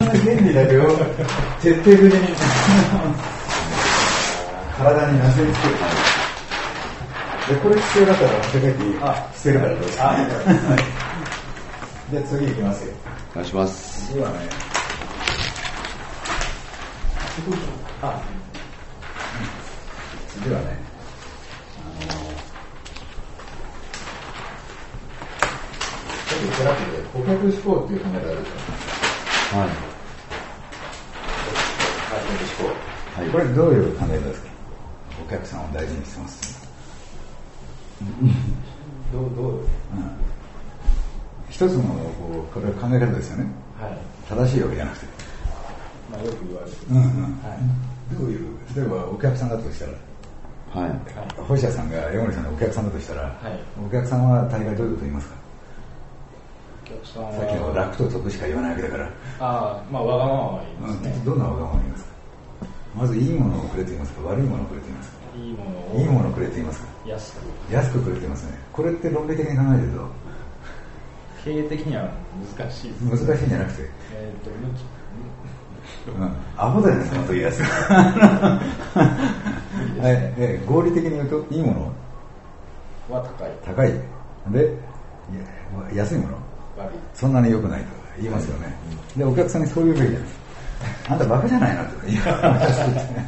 原理だけを徹底的に体になすりつける。で、これ必要だったら世界に捨てるからどうですか。はい、じゃあ次いきますよ。 お願いします。 次はね、次はね、ちょっとトラックで顧客思考っていう考え方あるでしょ。 はい。 顧客思考。 はい。 これどういう考え方ですか。お客さんを大事にしてます。どう、一つのこれは考え方ですよね。はい。正しいわけじゃなくて。まあよく言われてる。はい。どういう、例えばお客さんだとしたら、はい。星谷さんが山森さんのお客さんだとしたら、はい。お客さんは大概どういうこと言いますか。お客さんはさっきの楽と得しか言わないわけだから。 まあわがままは言いますね。 どんなわがまま言いますか。まずいいものをくれていますか、悪いものをくれていますか。いいものをくれていますか。安くくれてますね。これって論理的に考えると経営的には難しいです。 難しいんじゃなくて、アホだよね、その時やつ。合理的に言うといいものは高いで、安いものそんなに良くないと言いますよね。で、お客さんにそういうべきじゃない。あんたバカじゃないなと言います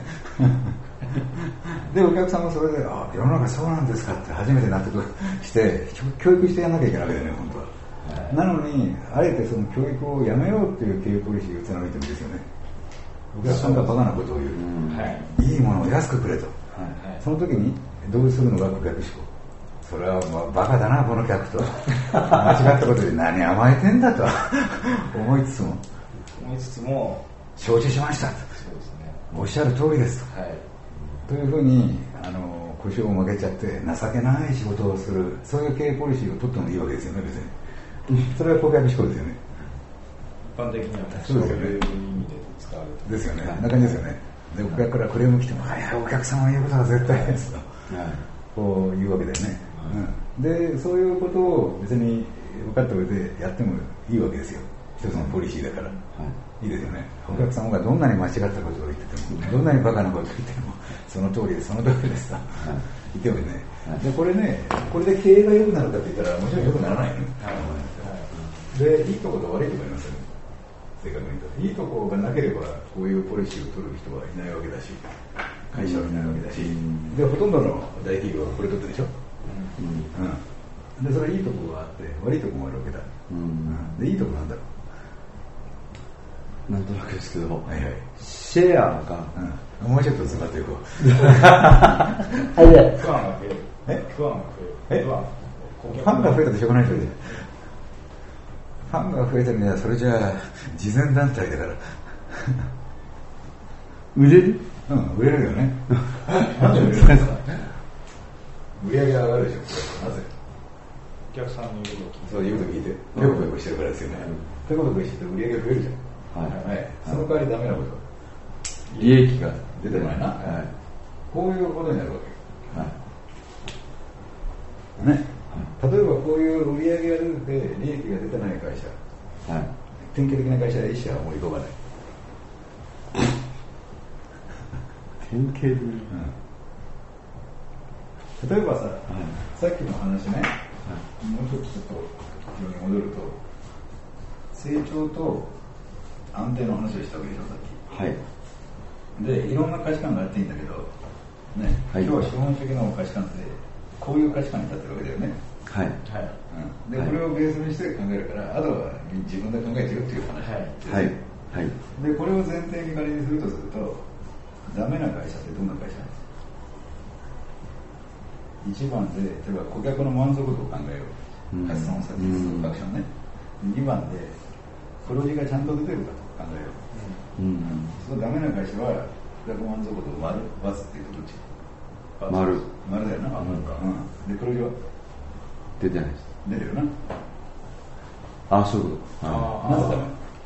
で、お客さんもそれで、世の中そうなんですかって初めて納得して教育してやらなきゃいけないわけだよね、本当は。なのに、あえてその教育をやめようっていう経営ポリシーを貫いてるんですよね。お客さんがバカなことを言う、いいものを安くくれと、その時にどうするのが顧客思考。それはバカだなこの客と間違ったことで何甘えてんだと思いつつも承知しましたと、そうですね、おっしゃる通りですと、というふうに腰を曲げちゃって情けない仕事をする、そういう経営ポリシーを取ってもいいわけですよね、別に。それは顧客思考ですよね。 一般的にはそういう意味で使われてですよね。こんな感じですよね。で、顧客からクレーム来ても、お客様の言うことは絶対ですと、こう言うわけだよね。で、そういうことを別に分かった上でやってもいいわけですよ。一つのポリシーだから、いいですよね。お客様がどんなに間違ったことを言ってても、どんなにバカなことを言っても、その通りです、その通りですと言ってもね。で、これで経営が良くなるかって言ったら、もちろん良くならないよね。で、いいところと悪いところありますよね。正確に言うと、いいところがなければこういうポリシーを取る人はいないわけだし、会社はいないわけだし、で、ほとんどの大企業はこれ取ってるでしょ。で、それいいところがあって悪いところもあるわけだ。で、いいところなんだろう。なんとなくですけど、シェアが、 もうちょっと詰まっていこう。 不安が増える。 ファンが増えたってしょうがないでしょ。ファンが増えてるにはそれじゃあ慈善団体だから売れる？ 売れるよね。なんで売れるんですか。売り上げ上がるでしょ。なぜ？ お客さんの言うことを聞いて、 そういうこと聞いてペコペコしてるからですよね。ペコペコして売り上げが増えるじゃん。その代わりダメなこと、 利益が出てないな。こういうことになるわけ。ね。例えばこういう売り上げが出て利益が出てない会社、典型的な会社は一社は思い浮かばない。 典型的、 例えばさ、さっきの話ね、もうちょっとに戻ると、成長と安定の話をしたわけでしょ、さっき。で、いろんな価値観があっていいんだけど、ね、今日は資本主義の価値観ってこういう価値観に立ってるわけだよね。で、これをベースにして考えるから、あとは自分で考えてよっていう話で、これを前提に仮にするとダメな会社ってどんな会社なんですか。1番で、例えば顧客の満足度を考えよう。カスタマーサービスアクションね。2番で、黒字がちゃんと出てるかと考えよう。そのダメな会社は、顧客満足度を丸、×っていうとどっち？丸だよな。で、黒字は出てないです。 出るよな。 そういうこと。 なぜダメ？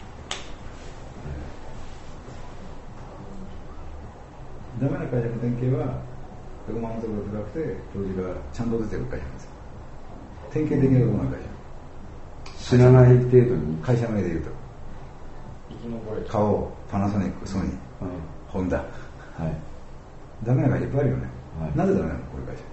ダメな会社の典型は、顧客満足度が高くて、黒字がちゃんと出てる会社なんですよ。典型的などんな会社？ 知らない程度に。 会社名で言うと。 いき花王、パナソニック、ソニー、ホンダ、ダメな会社いっぱいあるよね。なぜダメなのこういう会社。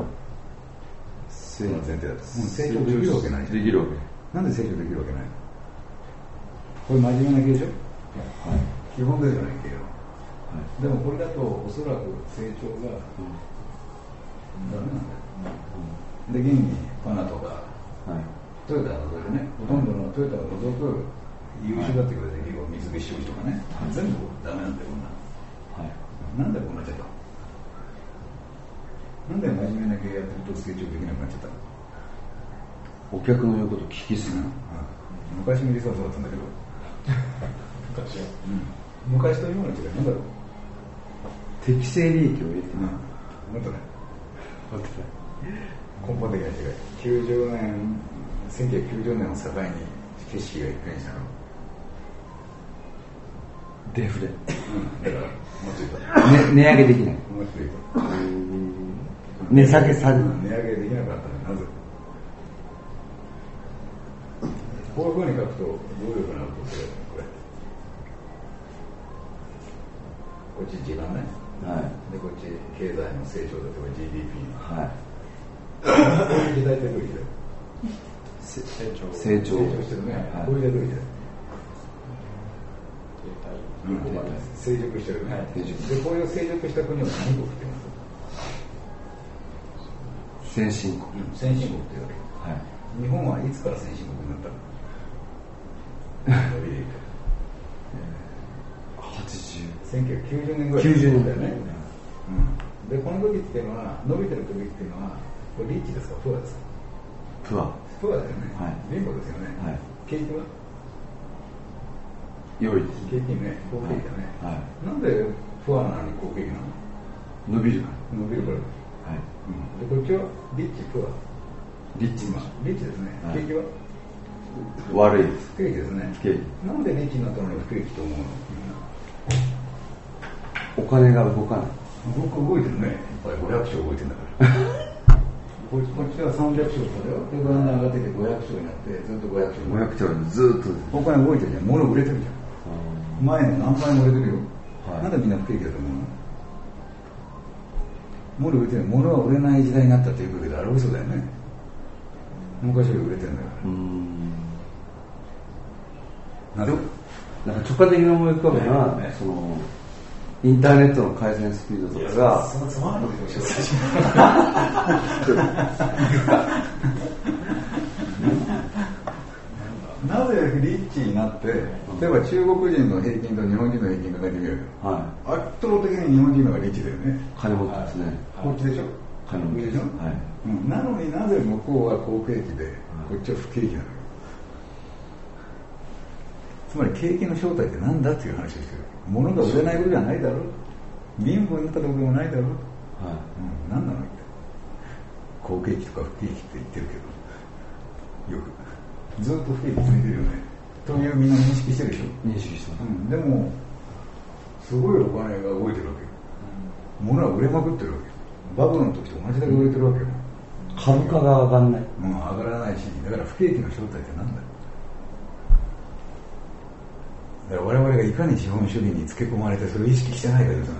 その前提だと。成長できるわけないじゃん。 できるわけ。 なんで成長できるわけないの。これ真面目な経営でしょ。基本でじゃないけど。でもこれだとおそらく成長がダメなんだよ。で現にパナとかトヨタが除いてね、ほとんどのトヨタが除く優秀だってくれて三菱商事とかね、全部ダメなんだよこんな。なんでこうなっちゃったの。なんで真面目な経営やってると成長できなくなっちゃったの。 お客の言うこと聞きすぎる。 昔の理想はそうだったんだけど昔と今の違いなんだろう。 適正利益を得てもっとね根本的な違い。1990年を境に景色が一変したの。 デフレ。 だからもっと言うと、 値上げできない。 もっと言うと値下げされる。 値上げできなかったのはなぜ。こういうふうに書くとどういうふうなことでこっち時間ね、でこっち経済の成長だとか GDP の、こういう時代ってどういう時代。成長してるね、こういう時代どういう時代。成熟してるね、でこういう成熟した国を何国って言います。 先進国。 先進国っていうわけ。日本はいつから先進国になったの。1990年ぐらい 90年だよね。でこの時っていうのは伸びてる時っていうのはこれリッチですかプアですか。プアだよね。貧乏ですよね。景気は良いです。 景気ね、好景気だね。なんでプアなのに好景気なの。 伸びるから。 でこっちはリッチプア。 リッチですね。景気は悪いです。 不景気ですね。なんでリッチになったのに不景気と思うの。 お金が動かない。 動いてるね。やっぱり500兆動いてるんだからこっちは300兆だよ。でこの上がってて500兆になってずっと500兆にずっとお金動いてるじゃん。物売れてるじゃん。前の何倍も売れてるよ。なんでみんな不景気だと思うの。物売れてる。物は売れない時代になったっていうけどあれ嘘だよね。昔より売れてるんだから。 なんか直感的に思い浮かぶのは、そのインターネットの回線スピードとかがそのつまんないでしょ最初なぜリッチになって例えば中国人の平均と日本人の平均考えてみようよ。圧倒的に日本人の方がリッチだよね。 金持ってますね。 こっちでしょ。 金持ちでしょ。 なのになぜ向こうは好景気でこっちは不景気なのよ。つまり景気の正体って何だっていう話をしてる。物が売れないことじゃないだろう。貧乏になったところでもないだろう。何なのって好景気とか不景気って言ってるけどよくずっと不景気続いてるよねというみんな認識してるでしょ。 認識してます。 でもすごいお金が動いてるわけよ。物は売れまくってるわけよ。バブルの時と同じだけ売れてるわけよ。 株価が上がらない。 上がらないし、だから不景気の正体って何だよ。だから我々がいかに資本主義につけ込まれてそれを意識してないかですよ。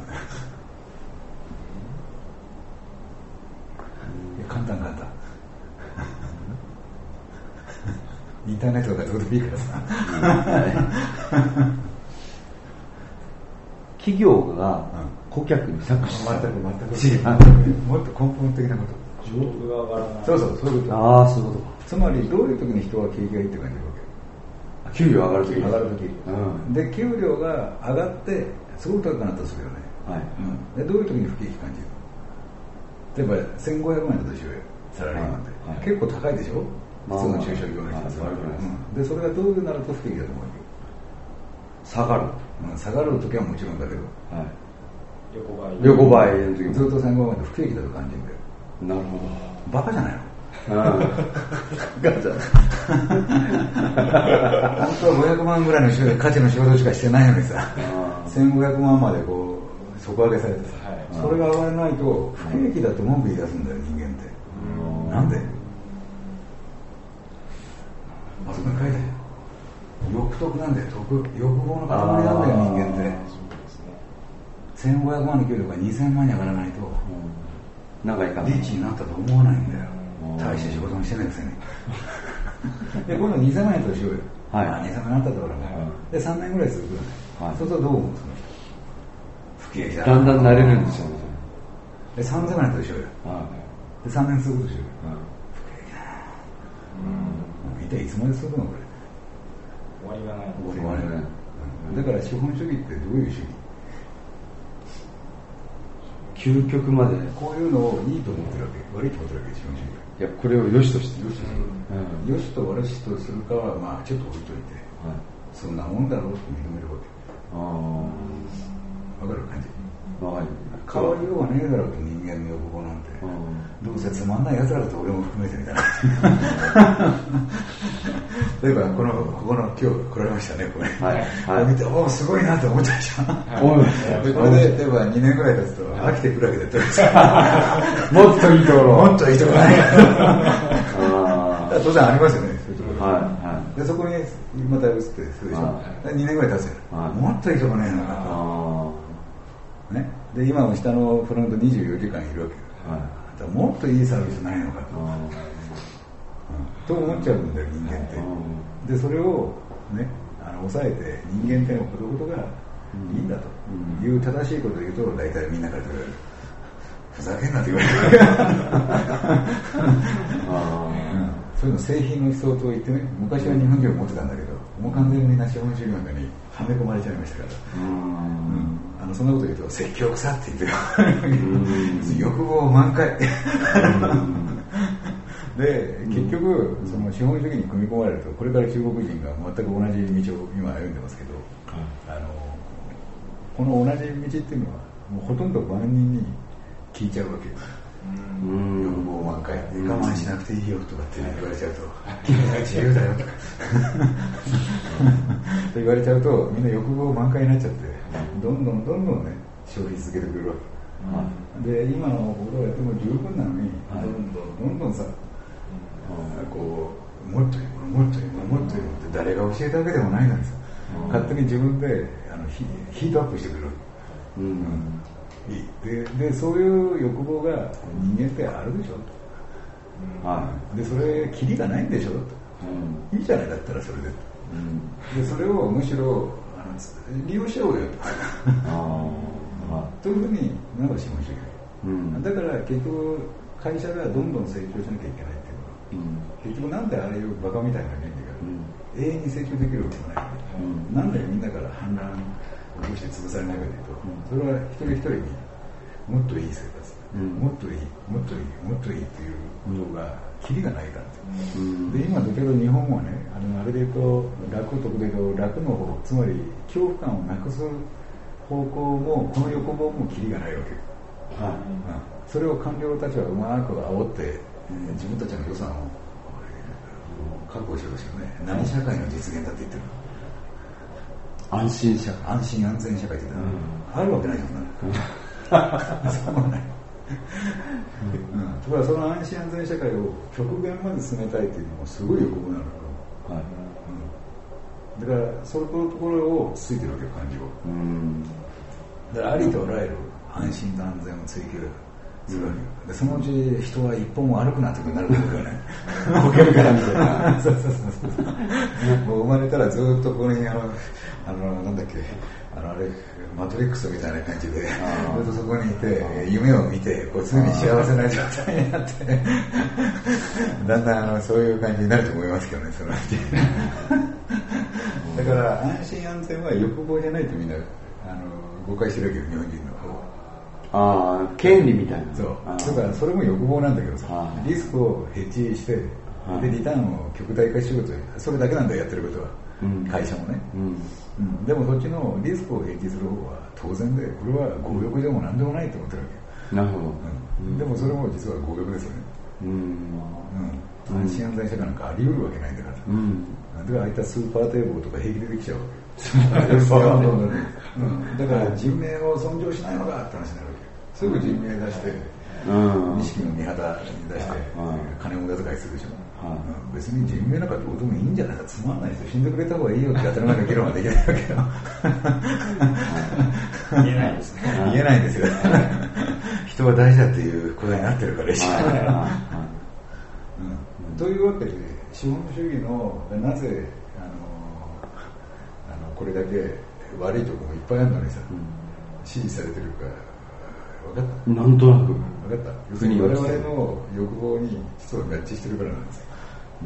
簡単インターネットとかどうでもいいからさ企業が顧客に搾取全くもっと根本的なこと。 需要が上がらない。 そういうこと。 そういうことか。 つまりどういう時に人は景気がいいって感じるわけ。 給料上がる時。 で給料が上がってすごく高くなったとするよね。でどういう時に不景気感じる。例えば1500万円だとしようよ。サラリーマンって、結構高いでしょ。普通の中小企業の人は。でそれがどういうなると不景気だと思うわけよ。下がる時はもちろんだけど、 横ばいの時もずっと1500万円で不景気だと感じるんだよ。 なるほど。 バカじゃないの。 ガチャ。 本当は500万ぐらいの価値の仕事しかしてないのにさ、1500万までこう底上げされてさ、それが上がらないと不景気だって文句言い出すんだよ人間って。なんで？あそこに書いてある。 欲得なんだよ、欲望の塊なんだよ、人間って。1500万の給料が2000万に上がらないと、 なんかいかない。 リーチになったと思わないんだよ。大して仕事もしてないくせに。で、今度2000万円としようよ。はい、2000万円になったところで、3年ぐらい続くよね。はい、そうするとどう思うその人。不景気だ。 だんだん慣れるんですよね。 で、3000万円としようよ。で、3年続くとしようよ。不景気だな。一体いつまで続くのこれ。 終わりがない。 終わりがない。だから資本主義ってどういう主義？ 究極までこういうのをいいと思ってるわけ、悪いと思ってるわけ、資本主義。 いや、これを良しとして良しと悪しとするかはまあちょっと置いといて、そんなもんだろうと認めるわけ。わかる感じ。変わりようがねえだろうと、人間の欲望なんて。どうせつまんないやつらだと俺も含めてみたいな。例えばここの今日来られましたね、これ。見て、おおすごいなと思っちゃいました。これで例えば2年ぐらい経つと飽きてくるわけで、 もっといいところ、 もっといいところない。当然ありますよね、そういうところ。でそこにまた移ってするでしょ。2年ぐらい経つよ。もっといいところねえのか。ね、で今も下のフロント24時間いるわけ、もっといいサービスないのかと思っちゃうんだよ、人間って。でそれをね、抑えて、人間ってのことがいいんだという正しいことを言うと、大体みんなから言われる。ふざけんなって言われる。そういうの製品の思想と言ってね、昔は日本人を持ってたんだけど、もう完全にみんな資本主義の中にはめ込まれちゃいましたから、そんなこと言うと説教臭って言ってる。欲望満開。で結局その資本主義に組み込まれると、これから中国人が全く同じ道を今歩んでますけど、この同じ道っていうのはもうほとんど万人に聞いちゃうわけです。欲望満開、我慢しなくていいよとかって言われちゃうと、君は自由だよとかと言われちゃうと、みんな欲望満開になっちゃって、どんどんね消費続けてくるわけ。で今のことをやっても十分なのに、どんどんさ、こうもっといいもの、もっといいもの、もっといいものって誰が教えたわけでもないのにさ、勝手に自分でヒートアップしてくるわけ。でそういう欲望が人間ってあるでしょ、でそれキリがないんでしょ、いいじゃないだったらそれで、それをむしろ利用しようよというふうになる資本主義、だから結局会社がどんどん成長しなきゃいけないっていうのは、結局なんでああいうバカみたいな原理が永遠に成長できるわけもない、なんでみんなから反乱を起こして潰されないかというと、それは一人一人にもっといい生活、もっといいもっといいもっといいっていうことがキリがないからで、今だけど日本はね、あれで言うと楽得で言うと楽の方、つまり恐怖感をなくす方向もこの欲望もキリがないわけ、それを官僚たちはうまく煽って、自分たちの予算を確保しようとしてるね。何社会の実現だって言ってるの？ 安心社会、 安心安全社会って言ったら、あるわけないじゃん。そうはない。だからその安心安全社会を極限まで進めたいっていうのもすごい欲望なのよ。だからそういうところをついてるわけよ、感情を。だからありとあらゆる安心と安全を追求するわけよ。でそのうち人は一歩も歩くなってことになるわけよね。 ボケるからみたいな。 そうもう生まれたらずっとここになんだっけ、あれマトリックスみたいな感じでずっとそこにいて夢を見て、こう常に幸せな状態になってだんだんそういう感じになると思いますけどね、そのうち。だから安心安全は欲望じゃないとみんな誤解してるわけよ、日本人の方。 権利みたいな。 そうだからそれも欲望なんだけどさ、リスクをヘッジして、でリターンを極大化しようと、それだけなんだよ、やってることは、会社もね、でもそっちのリスクをヘッジする方は当然で、これは強欲でも何でもないと思ってるわけ。なるほど、 でもそれも実は強欲ですよね。安心安全社会なんかあり得るわけないんだから、だからああいったスーパー堤防とか平気でできちゃうわけ。だから人命を尊重しないのかって話になるわけ。すぐ人命出して、錦の御旗に出して、金を無駄遣いするでしょ。 別に人命なかったこともいいんじゃないか、つまんないですよ、死んでくれた方がいいよって当たり前の議論はできないわけど言えないですね。 言えないんですよ人は大事だっていう答えになってるから一応というわけで資本主義のなぜこれだけ悪いところもいっぱいあるのにさ、支持されてるか分かった？ なんとなく分かった。要するに我々の欲望に実は合致してるからなんですよ。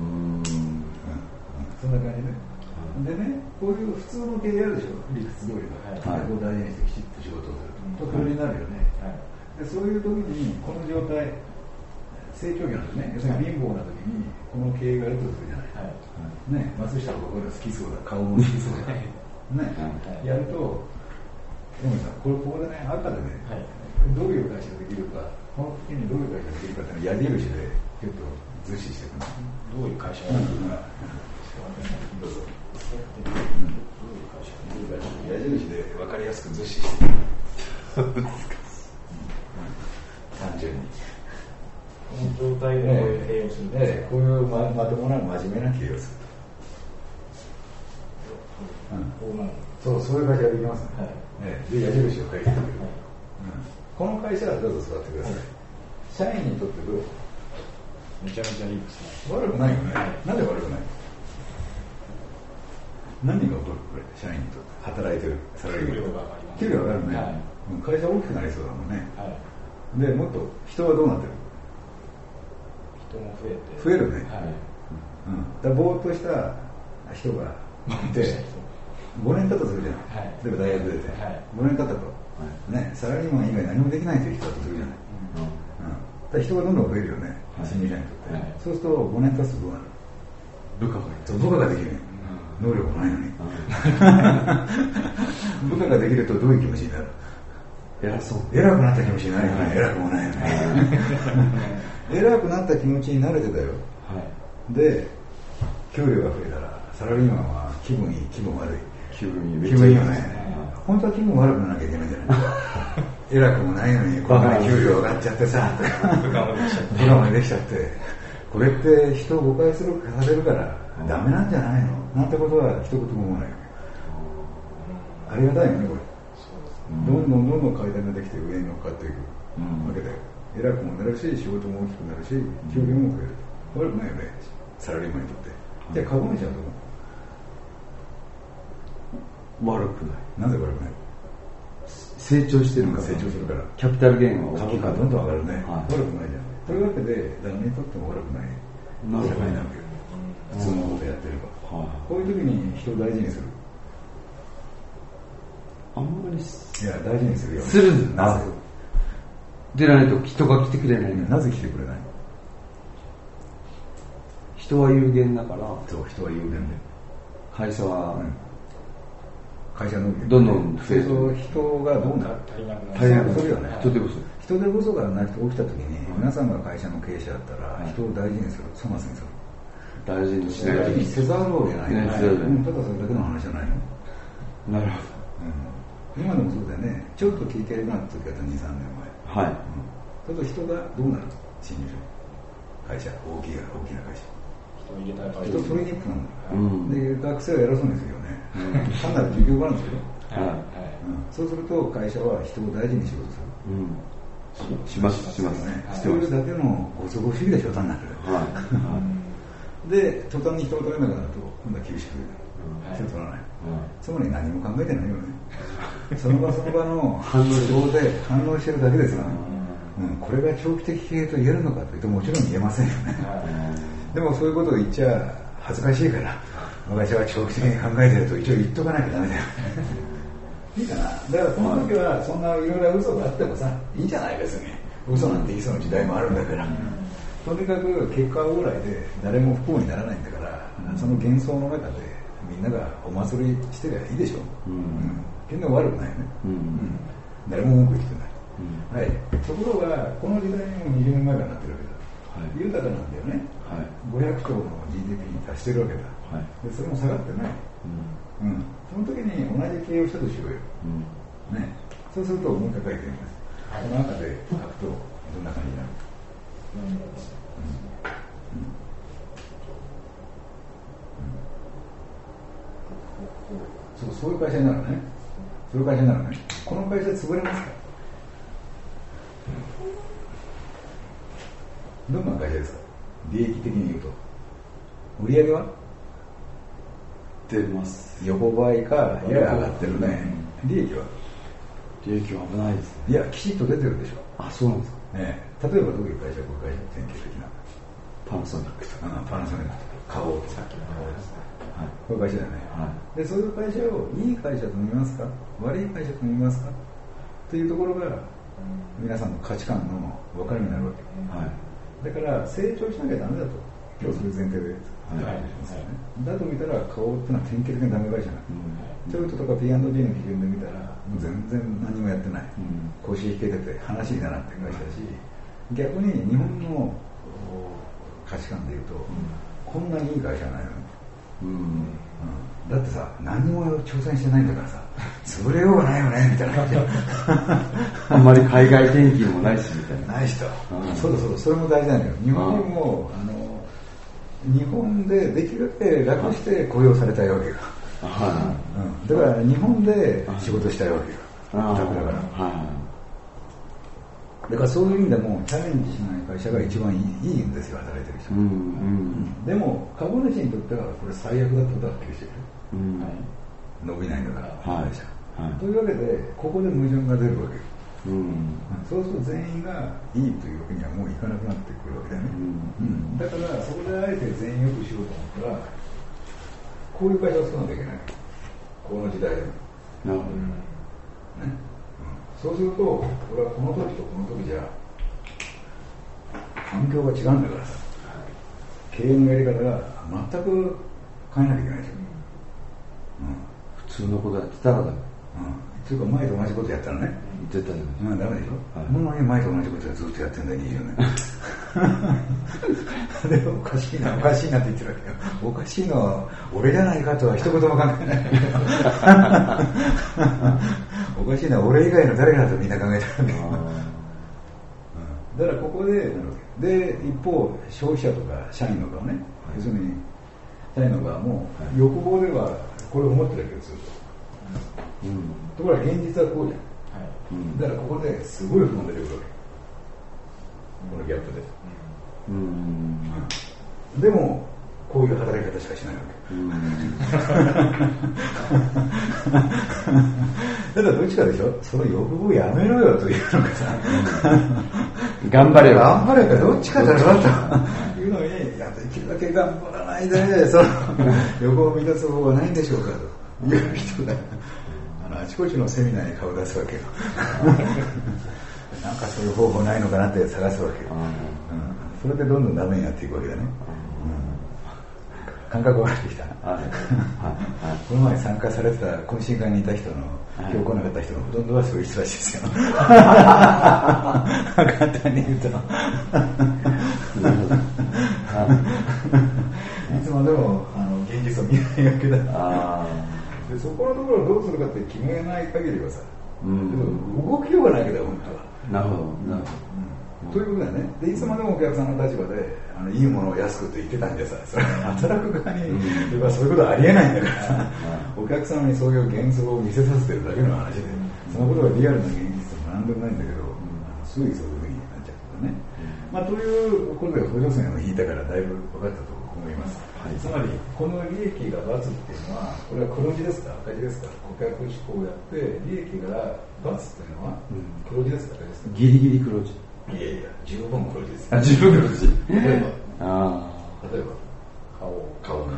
そんな感じね。でね、こういう普通の経営あるでしょ、理屈通りの、こう大事にしてきちっと仕事をすると、不良になるよね、で。そういう時に、この状態、成長期なんですね、要するに貧乏な時に、この経営があるとするじゃない。ね、松下のここで好きそうだ、顔も好きそうだ。ね、やると、山口さん、ここでね、赤でね、どういう会社ができるか、この時にどういう会社ができるかっていうのを矢印でちょっと図示していくの。 どういう会社ができるか。 どうぞ。 どういう会社矢印で分かりやすく図示していく。単純に。 この状態で経営をする。 こういうまともな真面目な経営をすると。そういう会社ができますね。で、矢印を書いてくる。この会社はどうぞ座ってください。社員にとってどう？ めちゃめちゃいいですね。 悪くないよね。なんで悪くない？何が起こるこれ、社員にとって働いてるサラリーマン。給料が上がるね。会社大きくなりそうだもんね。で、もっと人はどうなってる？ 人も増えて。 増えるね。だぼーっとした人がいて、5年経ったとするじゃない。例えば大学出て、5年経ったと。ね、サラリーマン以外何もできないという人だとするじゃない。だ人がどんどん増えるよね、新入社員にとって。そうすると5年経つとどうなる？部下ができる。能力もないのに。部下ができるとどういう気持ちになる？偉くなった気持ちになるよね。偉くもないよね。偉くなった気持ちに慣れてたよ。で、給料が増えたら、サラリーマンは気分いい、気分悪い。気分いいよね。本当は気分悪くならなきゃいけないんじゃない？偉くもないのに、こんなに給料上がっちゃってさ、部下までできちゃって、これって人を誤解させるからダメなんじゃないの？なんてことは一言も思わない。ありがたいよね、これ。どんどん階段ができて上に乗っかっていくわけだよ。偉くもなるし、仕事も大きくなるし、給料も増える。悪くないよね、サラリーマンにとって。じゃあ株主はどう？ 悪くない。 なぜ悪くない？ 成長してるから。 成長するから。 キャピタルゲインは株価どんどん上がるね。悪くないじゃん。というわけで、誰にとっても悪くない社会なわけよ。普通のことやってれば。こういう時に人を大事にする。 あんまりいや、大事にするよ。 する。なぜ？でないと人が来てくれない。 なぜ来てくれない？ 人は有限だから。 そう、人は有限で。 会社は、 会社のどんどん増える。 人がどうなる？ 足りなくするよね。 人手不足。 人手不足が起きた時に、皆さんが会社の経営者だったら、人を大事にする、粗末にする。 大事にしない。 大事にせざるを得ない。ただそれだけの話じゃないの。 なるほど。 今でもそうだよね。ちょっと聞いてるなって時だった2、3年前。そうすると人がどうなる？新入社員。会社、大きな会社。人取りにくくなるんだ。で、学生は偉そうにするよね。単なる授業があるんですよ。そうすると会社は人を大事にしようとする。 しますね。 してるだけのご都合主義でしょ、単なる。で、途端に人を取れなくなると、今度は厳しく人を取らない。つまり何も考えてないよね。その場その場の反応で反応してるだけですよね。これが長期的経営と言えるのかというと、もちろん言えませんよね。でもそういうことを言っちゃ恥ずかしいから、私は長期的に考えてると一応言っとかなきゃダメだよ。いいかな。だからこの時はそんないろいろ嘘があってもさ、いいんじゃない別に。嘘なんていつの時代もあるんだから。とにかく結果往来で誰も不幸にならないんだから、その幻想の中でみんながお祭りしてりゃいいでしょ。全然悪くないよね。誰も文句言ってない。ところがこの時代にも20年前からなってるわけだ。豊かなんだよね。500兆の GDP に達してるわけだ。でそれも下がってない。その時に同じ経営をしたとしようよ。そうするともう一回書いてみます。この中で書くとどんな感じになる？ そういう会社になるね。そういう会社になるね。この会社潰れますか？どんな会社ですか？利益的に言うと。売上は出ます。 横ばいかやや上がってるね。利益は利益は危ないですね。 いや、きちっと出てるでしょ。 あ、そうなんですか。 例えばどういう会社、こういう会社、典型的な。 パナソニックとか。 パナソニックとか、花王とか。 さっきの方ですね。 はい、こういう会社だよね、 はい。 で、そういう会社をいい会社と見ますか、悪い会社と見ますかというところが、皆さんの価値観の分かれ目になるわけ。はい、だから成長しなきゃダメだと、今日それ前提で、だと見たら花王ってのは典型的なダメ会社なの。トヨタとか P&G の基準で見たらもう全然何もやってない、腰引けてて話にならんっていう会社だし、逆に日本の価値観でいうと、こんなにいい会社はないのに、だってさ、何も挑戦してないんだからさ、潰れようがないよねみたいな感じあんまり海外転勤もないしみたいな。 ないしと、そうそれも大事なんだよ。日本人も日本でできるだけ楽して雇用されたいわけよ。だから日本で仕事したいわけよ。楽だから。だからそういう意味でもチャレンジしない会社が一番いいんですよ、働いてる人。でも株主にとってはこれ最悪だってことははっきりしてる。伸びないんだから、会社。というわけでここで矛盾が出るわけよ。そうすると全員がいいというわけにはもういかなくなってくるわけだよね。だからそこであえて全員よくしようと思ったら、こういう会社を作らなきゃいけない。この時代でも。なるほど。ね。そうすると、俺はこの時とこの時じゃ環境が違うんだからさ、経営のやり方が全く変えなきゃいけないでしょ。 普通のことやってたらだめ。 というか前と同じことやったらね、 絶対ダメでしょ。もう前と同じことはずっとやってんだよ、20年。で、おかしいなって言ってるわけよ。おかしいのは俺じゃないかとは一言も考えない。おかしいのは俺以外の誰かだとみんな考えてるわけ。だからここで一方消費者とか社員の側ね、要するに社員の側も欲望ではこれを思ってるわけですよ。ところが現実はこうじゃん。だからここですごい不満出てくるわけ。このギャップで。でもこういう働き方しかしないわけ。だからどっちかでしょ。その欲望やめろよというのがさ、 頑張れかどっちかだろというのに、できるだけ頑張らないでその欲望を満たす方法はないんでしょうかという人があちこちのセミナーに顔出すわけよ。なんかそういう方法ないのかなって探すわけよ。それでどんどんダメになっていくわけだね。感覚が悪いてきた。この前参加されてた懇親会にいた人の、今日来なかった人のほとんどはそういう人らしいですよ。簡単に言うと。いつまでも現実を見ないわけだ。でそこのところをどうするかって決めない限りはさ、動きようがないけど本当は。 なるほど。 ということだね。でいつまでもお客さんの立場でいいものを安くと言ってたんでさ、それ働く側にそういうことはありえないんだからさ、お客様にそういう幻想を見せさせてるだけの話で、そのことがリアルな現実と学んでもないんだけど、すぐにそういうふうになっちゃうからね。ということで補助線を引いたからだいぶ分かったと思います。つまりこの利益が×っていうのは、これは黒字ですか赤字ですか。顧客志向をやって利益が×っていうのは黒字ですか赤字ですか。 ギリギリ黒字。 いや十分黒字です。 十分黒字。 例えば顔の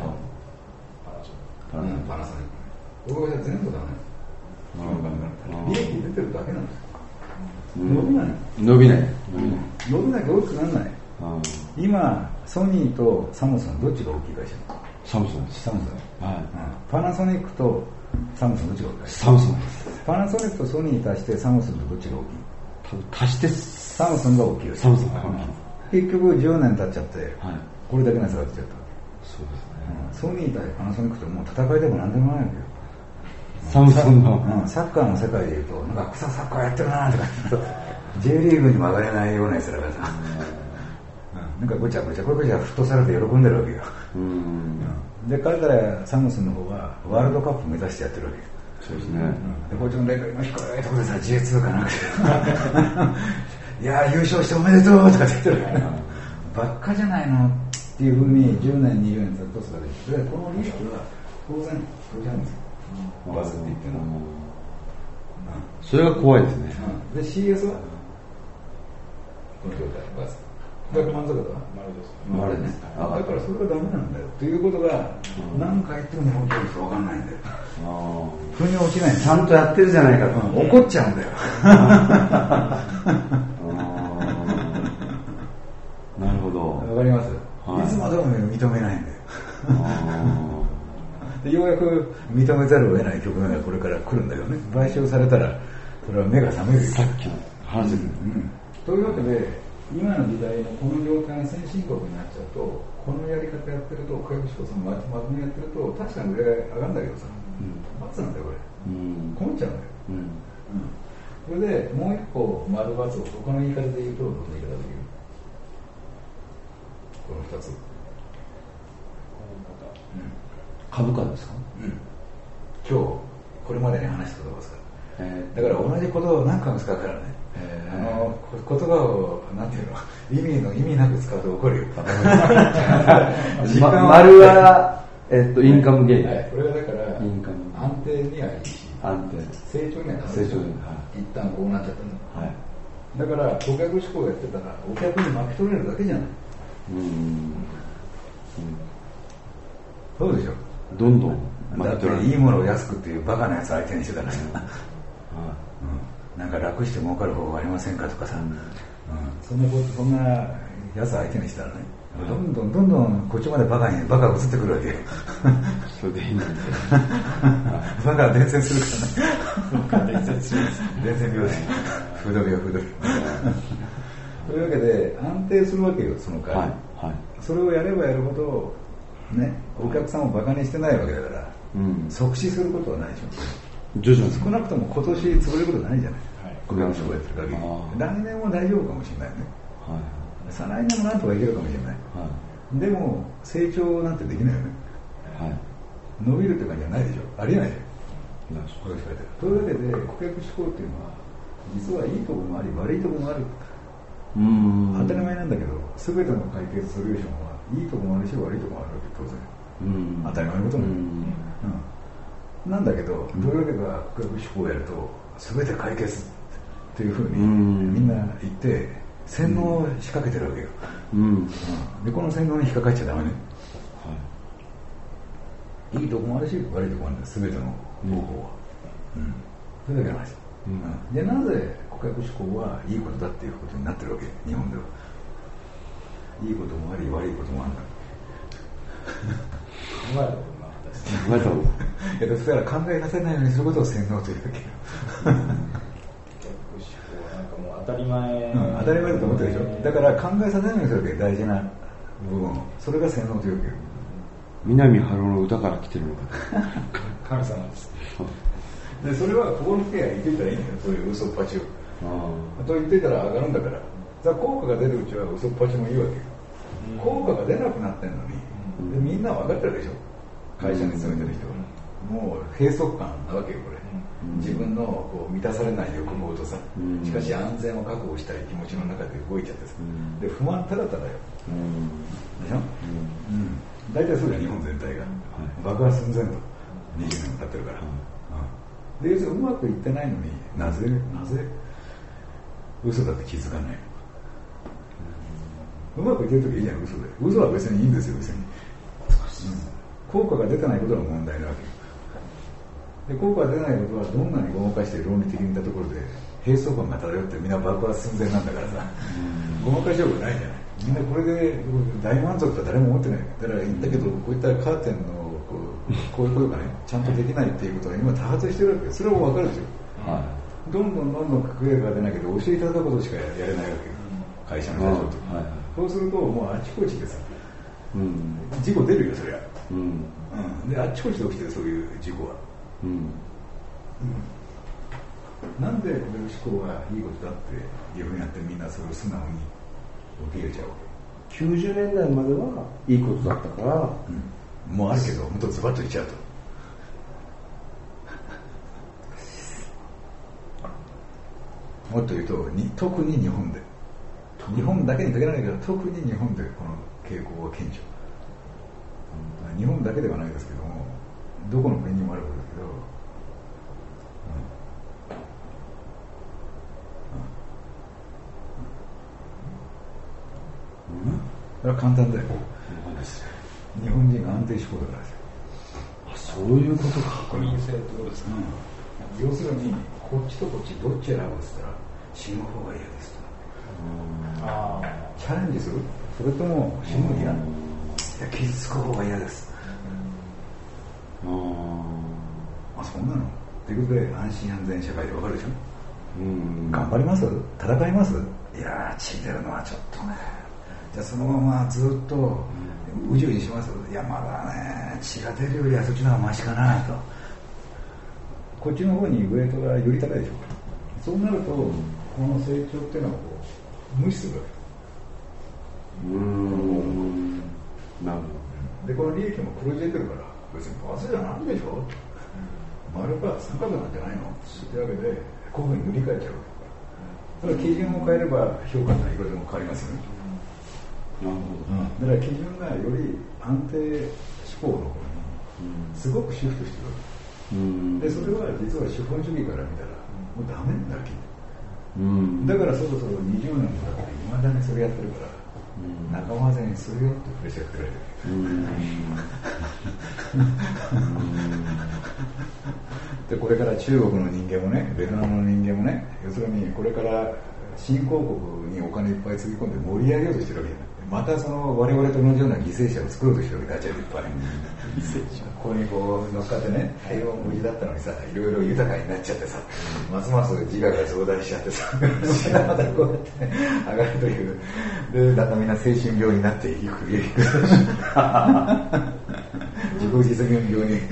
パナソニック。これは全部ダメ。利益出てるだけなんですよ。伸びないと大きくならない。今ソニーとサムスンどっちが大きい会社？ サムスンです。 パナソニックとサムスンどっちが大きい会社？ サムスンです。 パナソニックとソニー足してサムスンとどっちが大きい？ 多分足してサムスンが大きいよ。 サムスンが大きい。 結局10年経っちゃって、これだけの差が出ちゃった。 そうですね。 ソニー対パナソニックってもう戦いでも何でもないわけよ。 サムスンのサッカーの世界でいうとなんか草サッカーやってるなとかJ リーグにも上がれないようなやつらがさ、なんかごちゃごちゃフットサルで喜んでるわけよ。 で彼らサムスンの方はワールドカップ目指してやってるわけ。 そうですね。 で包丁のレベルの低いところでさ J2 かなんかいや優勝しておめでとうとかって言ってるばっかじゃないのっていうふうに10年20年経つとするでこのリスクは当然当然あるんですよ。バズって言ってるの、 それが怖いですね。 で CS はこの状態バズだから満足だわ丸ね。 だからそれがダメなんだよということが何回言っても日本人は分かんないんだよ。腑に落ちない。 ちゃんとやってるじゃないかと、 怒っちゃうんだよなるほど。 わかります、 はい、 いつまでも認めないんだよでようやく認めざるを得ない局面がこれから来るんだよね。賠償されたらそれは目が覚めるよ。 さっきの話ですね、 というわけで今の時代のこの状態が先進国になっちゃうとこのやり方やってると科学思考そのまとめやってると確かに上上がるんだけどさ、罰なんだよこれ、困っちゃうんだよ、それでもう一個丸×を他の言い方で言うとどんな言い方できる？この2つ株価ですか？ 今日これまでに話した言葉ですから、だから同じ言葉を何回も使うからね、言葉をなんていうの意味なく使うと怒るよ丸は、インカムゲイン、 これはだからインカム安定にはいいし安定成長にはなる。 成長に、 一旦こうなっちゃったの、 はい、 だから顧客志向やってたらお客に巻き取れるだけじゃない。そうでしょ。 どんどんだっていいものを安くっていうバカなやつ相手にしてたらさ、なんか楽して儲かる方法ありませんかとかさ、そんなやつ相手にしたらね、どんどんこっちまでバカが移ってくるわけよそれでいいんだよバカは伝染するからね伝染病です風土病というわけで安定するわけよその代わり、それをやればやるほどね、お客さんをバカにしてないわけだから、即死することはないでしょ。徐々に少なくとも今年潰れることないじゃない。顧客志向やってる限り。来年も大丈夫かもしれないね。再来年もなんとかいけるかもしれない。でも成長なんてできないよね。伸びるって感じはないでしょ。ありえないでしょ。というわけで顧客志向っていうのは実はいいところもあり悪いところもある。当たり前なんだけど全ての解決ソリューションはいいところもあるし悪いところもあるわけ当然、当たり前のことなんだけど、どういうわけか顧客志向をやると全て解決っていうふうにみんな言って洗脳を仕掛けてるわけよ、でこの洗脳に引っかかっちゃダメね、いいとこもあるし悪いとこもあるんだ全ての方法は、それだけの話、でなぜ顧客志向はいいことだっていうことになってるわけ日本では。いいこともあり悪いこともあるんだ考えたことなかったですね。 そしたら考えさせないようにすることを洗脳というわけよなんかもう当たり前、 当たり前だと思ってるでしょ。だから考えさせないようにするわけ大事な部分をそれが洗脳というわけよ。 南春夫の歌から来てるのか神様ですでそれは心のケア言っていたらいいんだよ。そういう嘘っぱちをと言っていたら上がるんだから、効果が出るうちは嘘っぱちもいいわけよ、効果が出なくなってんのに、でみんな分かってるでしょ。会社に勤めてる人は、もう閉塞感なわけよこれ、自分のこう満たされない欲望とさ、しかし安全を確保したい気持ちの中で動いちゃってさ、で不満ただただよ、でしょ、大体そうだよ日本全体が、爆発寸前と20年経ってるから、で要するにうまくいってないのになぜ嘘だって気づかないの。うまくいってるときいいじゃん嘘で。嘘は別にいいんですよ別に、効果が出てないことが問題なわけで、効果が出ないことはどんなにごまかして論理的に言ったところで閉塞感が漂ってみんな爆発寸前なんだからさ、ごまかしようがないじゃない。みんなこれで大満足とは誰も思ってない。だから言ったけどこういったカーテンのこういうことがねちゃんとできないっていうことは今多発してるわけよ。それも分かるでしょ、どんどん確約が出ないけど教えていただくことしかやれないわけよ、会社の社長と、そうするともうあちこちでさ、事故出るよそりゃ、であっちこちで起きてるそういう事故は、なんで顧客志向はいいことだっていうふうにやってみんなそれを素直に受け入れちゃうわけ。 90年代まではいいことだったから、 もうあるけど、もっとズバッと言っちゃうと。もっと言うと、特に日本で。日本だけに限らないけど、特に日本でこの傾向は顕著。日本だけではないですけども、どこの国にもあることですけど、それは簡単だよ。日本人が安定志向だからですよ。 あ、そういうことか。 国民性ってことですか。 要するに、こっちとこっちどっち選ぶって言ったら、死ぬ方が嫌ですと。チャレンジする？それとも死ぬの嫌？いや、傷つく方が嫌です。あ、そんなのっていうことで、安心安全社会でわかるでしょ。頑張ります？戦います？いやー、血出るのはちょっとね。じゃあそのままずっと宇宙にします？いや、まだね、血が出るよりはそっちの方がマシかなと。こっちの方にウエイトがより高いでしょ。そうなると、この成長っていうのはこう無視するわけ。 なるほど。で、この利益も黒字出てるから、別にバスじゃないでしょ。丸か三角なんじゃないのというわけで、こういうふうに塗り替えちゃうわけだから。基準を変えれば評価のいくらでも変わりますよね。 なるほど。だから基準がより安定志向の方にすごくシフトしてるわけ。でそれは実は資本主義から見たらもうダメになる気だからそろそろ20年も経っていまだにそれやってるから仲間外れにするよってプレッシャーかけられてるでこれから中国の人間もねベトナムの人間もね要するにこれから新興国にお金いっぱいつぎ込んで盛り上げようとしてるわけだまたその我々と同じような犠牲者を作ろうとしてるわけだ、あちゃいっぱい。ここにこう乗っかってね、平和無事だったのにさ、いろいろ豊かになっちゃってさ、ますます自我が増大しちゃってさ、またこうやって、上がるという、で、だんだんみんな精神病になっていく。自己実現病に、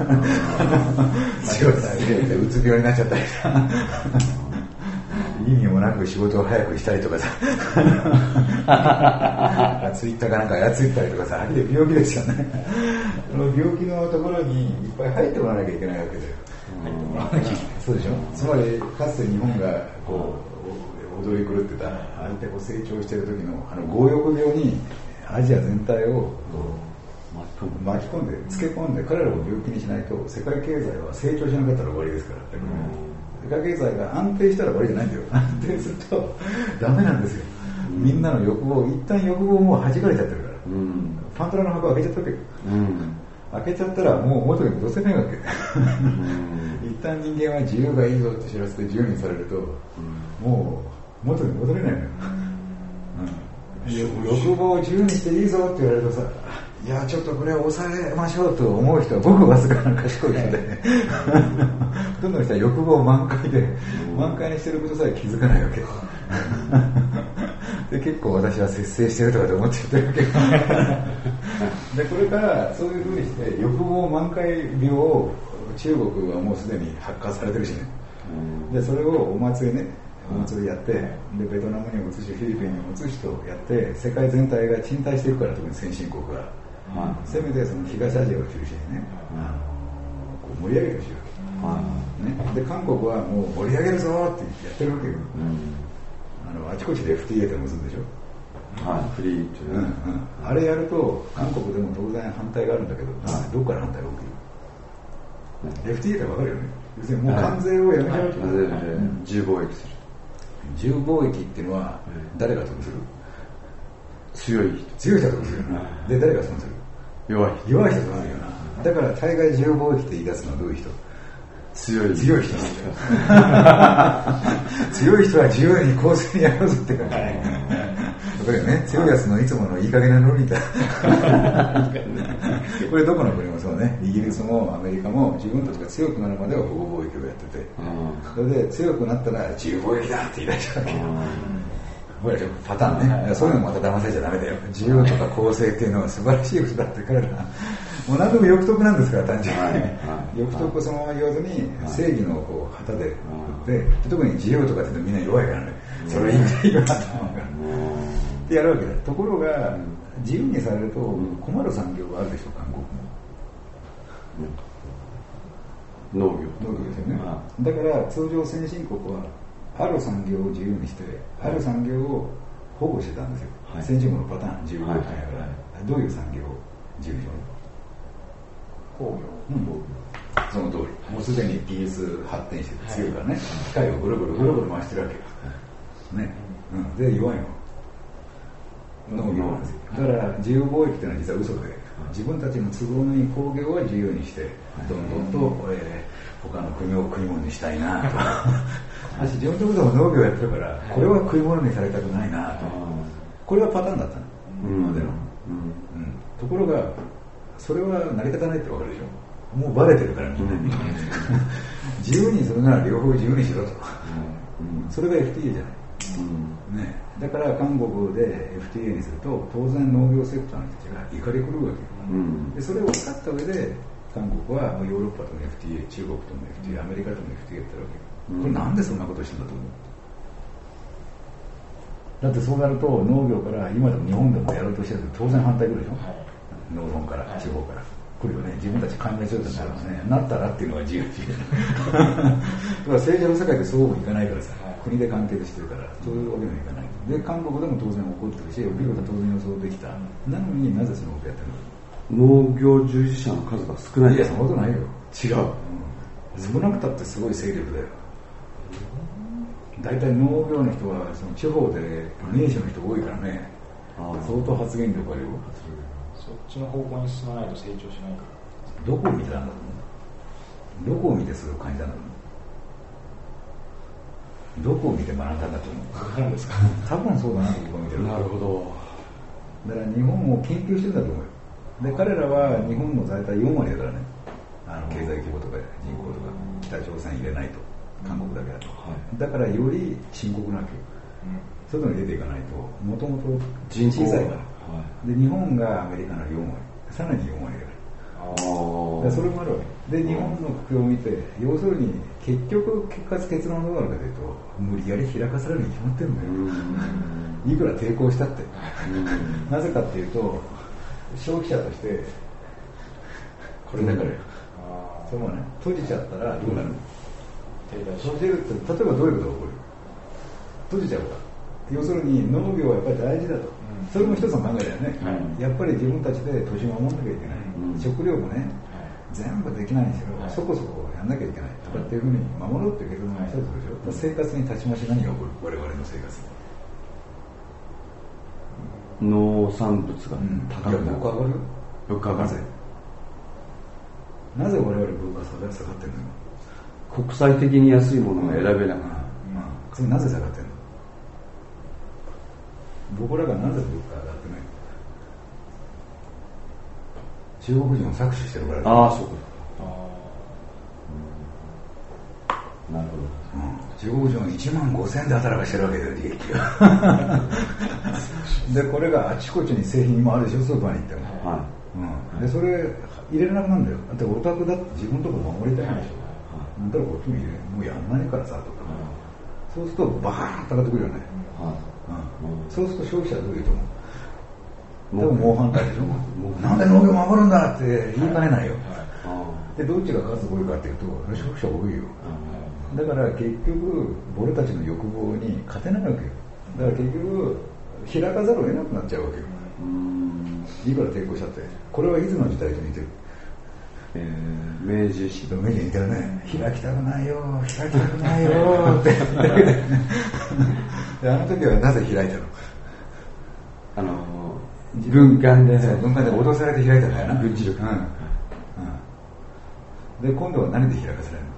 強さ入れてうつ病になっちゃったりさ。意味もなく仕事を早くしたりとかさツイッターかなんか操ったりとかさ、病気ですよねその病気のところにいっぱい入ってもらわなきゃいけないわけだよそうでしょ。つまりかつて日本がこう踊り狂ってたあれでこう成長している時の強欲病にアジア全体を巻き込んでつけ込んで彼らを病気にしないと世界経済は成長しなかったら終わりですから、世界経済が安定したら終わりじゃないんだよ。安定するとダメなんですよ。みんなの欲望、一旦欲望もう弾かれちゃってるから、パントラの箱開けちゃったわけよ、開けちゃったらもう元に戻せないわけ一旦人間は自由がいいぞって知らせて自由にされると、もう元に戻れないのよ、欲望を自由にしていいぞって言われるとさ、いやちょっとこれを抑えましょうと思う人はごくわずかな賢い人でねほとんどの人は欲望満開で満開にしてることさえ気づかないわけで結構私は節制してるとかで思っちゃってるわけでこれからそういうふうにして欲望満開病を中国はもうすでに発火されてるしね、でそれをお祭りねお祭りやって、でベトナムにも移しフィリピンにも移しとやって世界全体が沈滞していくから、特に先進国が、せめてその東アジアを中心にね、こう盛り上げてほしいわけ、で韓国はもう盛り上げるぞってやってるわけよ、あちこちで FTA って結んでしょ、 フリーっていうね、 あれやると韓国でも当然反対があるんだけど、どこから反対が起きる、FTA って分かるよね、要するにもう関税をやめちゃうって、 自由貿易する、 自由貿易っていうのは誰が得する？ 強い人は得するよな、で誰が損する？弱い人得するよな、だから大概自由貿易って言い出すのはどういう人？強い人強い人は自由に公正にやろうぞって感じ、だからね、強いやつのいつものいい加減なノリだこれどこの国もそうね、イギリスもアメリカも自分たちが強くなるまでは保護貿易をやってて、それで強くなったら自由貿易だって言い出したわけよ、ほらパターンね、そういうのもまた騙されちゃダメだよ、自由とか公正っていうのは素晴らしいことだって彼らもう何でも欲得なんですから単純に、欲得をそのまま言わずに正義のこう旗で振って、特に自由とかってみんな弱いからね、それいいよなと思うからってやるわけだ。ところが自由にされると困る産業があるでしょう、韓国も。農業ですよね。だから通常先進国はある産業を自由にして、ある産業を保護してたんですよ。先進国のパターン、自由国家やから、どういう産業を自由にしよう？工業。その通り。もうすでに技術発展して強いからね、機械をぐるぐる回してるわけよ。ね。で、弱いの。農業なんですよ。だから自由貿易っていうのは実は嘘で、自分たちの都合のいい工業は自由にして、どんどんと、他の国を食い物にしたいなと。私自分のことも農業やってるから、これは食い物にされたくないなと。これはパターンだったの。今までの。ところが、それは成り立たないってわかるでしょ。もうバレてるからみんなに。自由にするなら両方自由にしろと。それが FTA じゃない。ね、だから韓国で FTA にすると当然農業セクターの人たちが怒り狂うわけよ、でそれを分かった上で韓国はヨーロッパとの FTA、 中国との FTA、 アメリカとの FTA やってるわけよ、これなんでそんなことしてんだと思う？だってそうなると農業から今でも日本でもやろうとしてると当然反対来るでしょ、農村から地方から来るよね。自分たち関連するとなるとね、なったらっていうのが自由だから政治の世界でそうもいかないからさ、国で関係してるからそういうわけにはいかない。で韓国でも当然起こってるし、起きることは当然予想できた。なのになぜそのことやってるの？ 農業従事者の数が少ない。 いや、そんなことないよ。 違う、 少なくたってすごい勢力だよ。大体農業の人はその地方で名士の人多いからね、相当発言力あるよ。 そっちの方向に進まないと成長しないから。 どこを見てたんだろう。どこを見てそれを感じたんだろう。どこを見て学んだんだと思う。 何ですか？ 多分そうだなと僕は見てる。 なるほど。 だから日本を研究してるんだと思うよ。で彼らは日本の大体4割だからね、経済規模とか人口とか北朝鮮入れないと韓国だけだと、だからより深刻なわけよ、外に出ていかないと、もともと小さいから、で日本がアメリカの4割、さらに4割だから、それもあるわけで、日本の苦境を見て、要するに結局結論どうなるかというと、無理やり開かされるに決まってるんだよ、いくら抵抗したって。なぜかっていうと、消費者としてこれだからよ、それもね、閉じちゃったらどうなるの？閉じるって例えばどういうことが起こる？閉じちゃうか、要するに農業はやっぱり大事だと、それも一つの考えだよね、やっぱり自分たちで土地を守んなきゃいけない、食料もね、全部できないんですよ、そこそこやんなきゃいけないとかっていうふうに守ろうっていう決断が一つでしょ、生活にたちまし何が起こる？我々の生活に農産物が高くなる。 物価上がるよ。 物価上がる。 なぜ我々物価下がってるのよ。 国際的に安いものが選べなくなる。 それなぜ下がってるの？僕らがなぜ物価上がってないの？中国人を搾取してるから。 ああ、そうか。なるほど。 中国人は15,000円で働かしてるわけだよ、利益が。で、これがあちこちに製品今あるでしょ、スーパーに行っても。で、それ入れれなくなるんだよ。だってオタクだって自分のとこ守りたいんでしょ。だからこっちに入れもうやんないからさとか。そうするとバーンと上がってくるよね。そうすると消費者はどういうと思う？多分猛反対でしょ。なんで農業守るんだって言いかねないよ。で、どっちが数多いかっていうと、消費者多いよ。だから結局俺たちの欲望に勝てないわけよ。だから結局開かざるを得なくなっちゃうわけよ。いくら抵抗したって。これはいつの時代と似てる？ 明治維新と明治に似てるね。開きたくないよ、開きたくないよってで、あの時はなぜ開いたの？ 軍艦で脅されて開いたんだよな、 軍事力。 で、今度は何で開かされるの？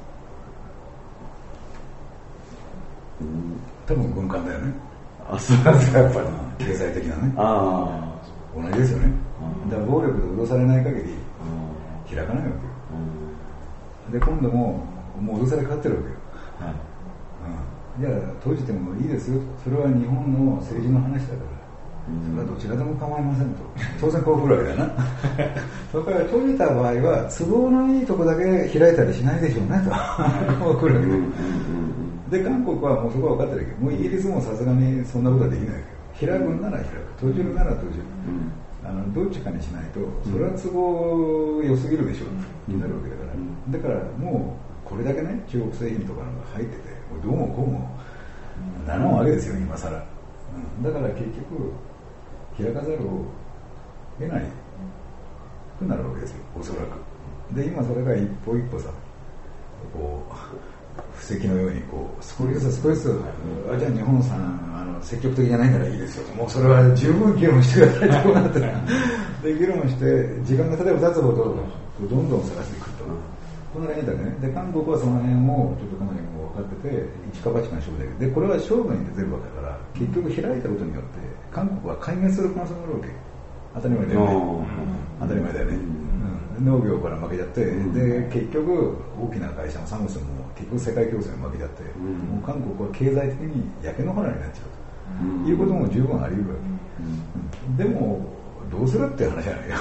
多分軍艦だよね。 そうなんですか、やっぱり。経済的なね。同じですよね。だから暴力で脅されない限り開かないわけよ。で、今度もう脅されかかってるわけよ。じゃあ閉じてもいいですよ。それは日本の政治の話だから。それはどちらでも構いませんと。当然こう来るわけだな。それから閉じた場合は都合のいいとこだけ開いたりしないでしょうねと。こう来るわけで。で、韓国はもうそこは分かってるけど、もうイギリスもさすがにそんなことはできないわ開くんなら開く、閉じるなら閉じる、どっちかにしないとそれは都合良すぎるでしょになるわけだから、だからもうこれだけね中国製品とかのが入っててどうもこうもならんわけですよ今更、だから結局開かざるを得ないくなるわけですよおそらく。で今それが一歩一歩さこう布石のようにこう少しずつ少しずつ、じゃあ日本さん積極的じゃないならいいですよと、もうそれは十分議論してくださいとこうなってで議論して時間が例えば経つほどどんどん探していくと、こんな感じだね。で韓国はその辺をちょっとかなりもう分かってて一か八かの勝負で、これは勝負に出てるわけだから結局開いたことによって韓国は壊滅する可能性があるわけ。当たり前だよね、当たり前だよね、農業から負けちゃって、で結局大きな会社もサムスンも結局世界競争に負けちゃって、もう韓国は経済的に焼け野原になっちゃうということも十分あり得るわけ、でもどうするっていう話じゃないよ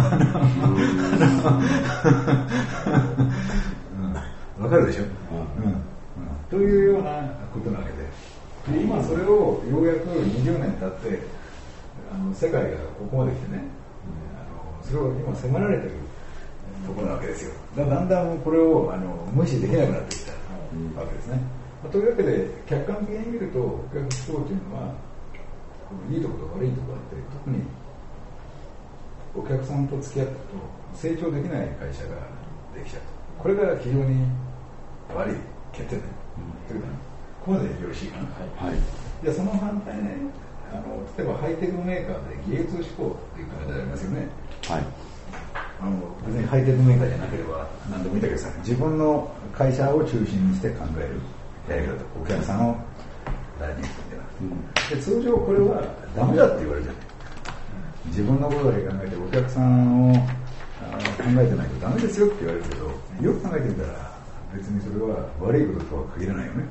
わかるでしょ、というようなことなわけで、今それをようやく20年経って世界がここまで来てね、それを今迫られてるところなわけですよ。だんだんこれを無視できなくなってきたわけですね。というわけで客観的に見るとお客志向というのはいいところと悪いところがあって、特にお客さんと付き合ったと成長できない会社ができちゃう。これが非常に悪い欠点だというか、ここまでよろしいかな。じゃあその反対ね、例えばハイテクメーカーで技術志向という考え方ありますよね。別にハイテクメーカーじゃなければ何でもいいんだけどさ、自分の会社を中心にして考えるやり方、お客さんを大事にするんじゃなくて、通常これはダメだって言われるじゃない。自分のことだけ考えてお客さんを考えてないとダメですよって言われるけど、よく考えてみたら別にそれは悪いこととは限らないよね。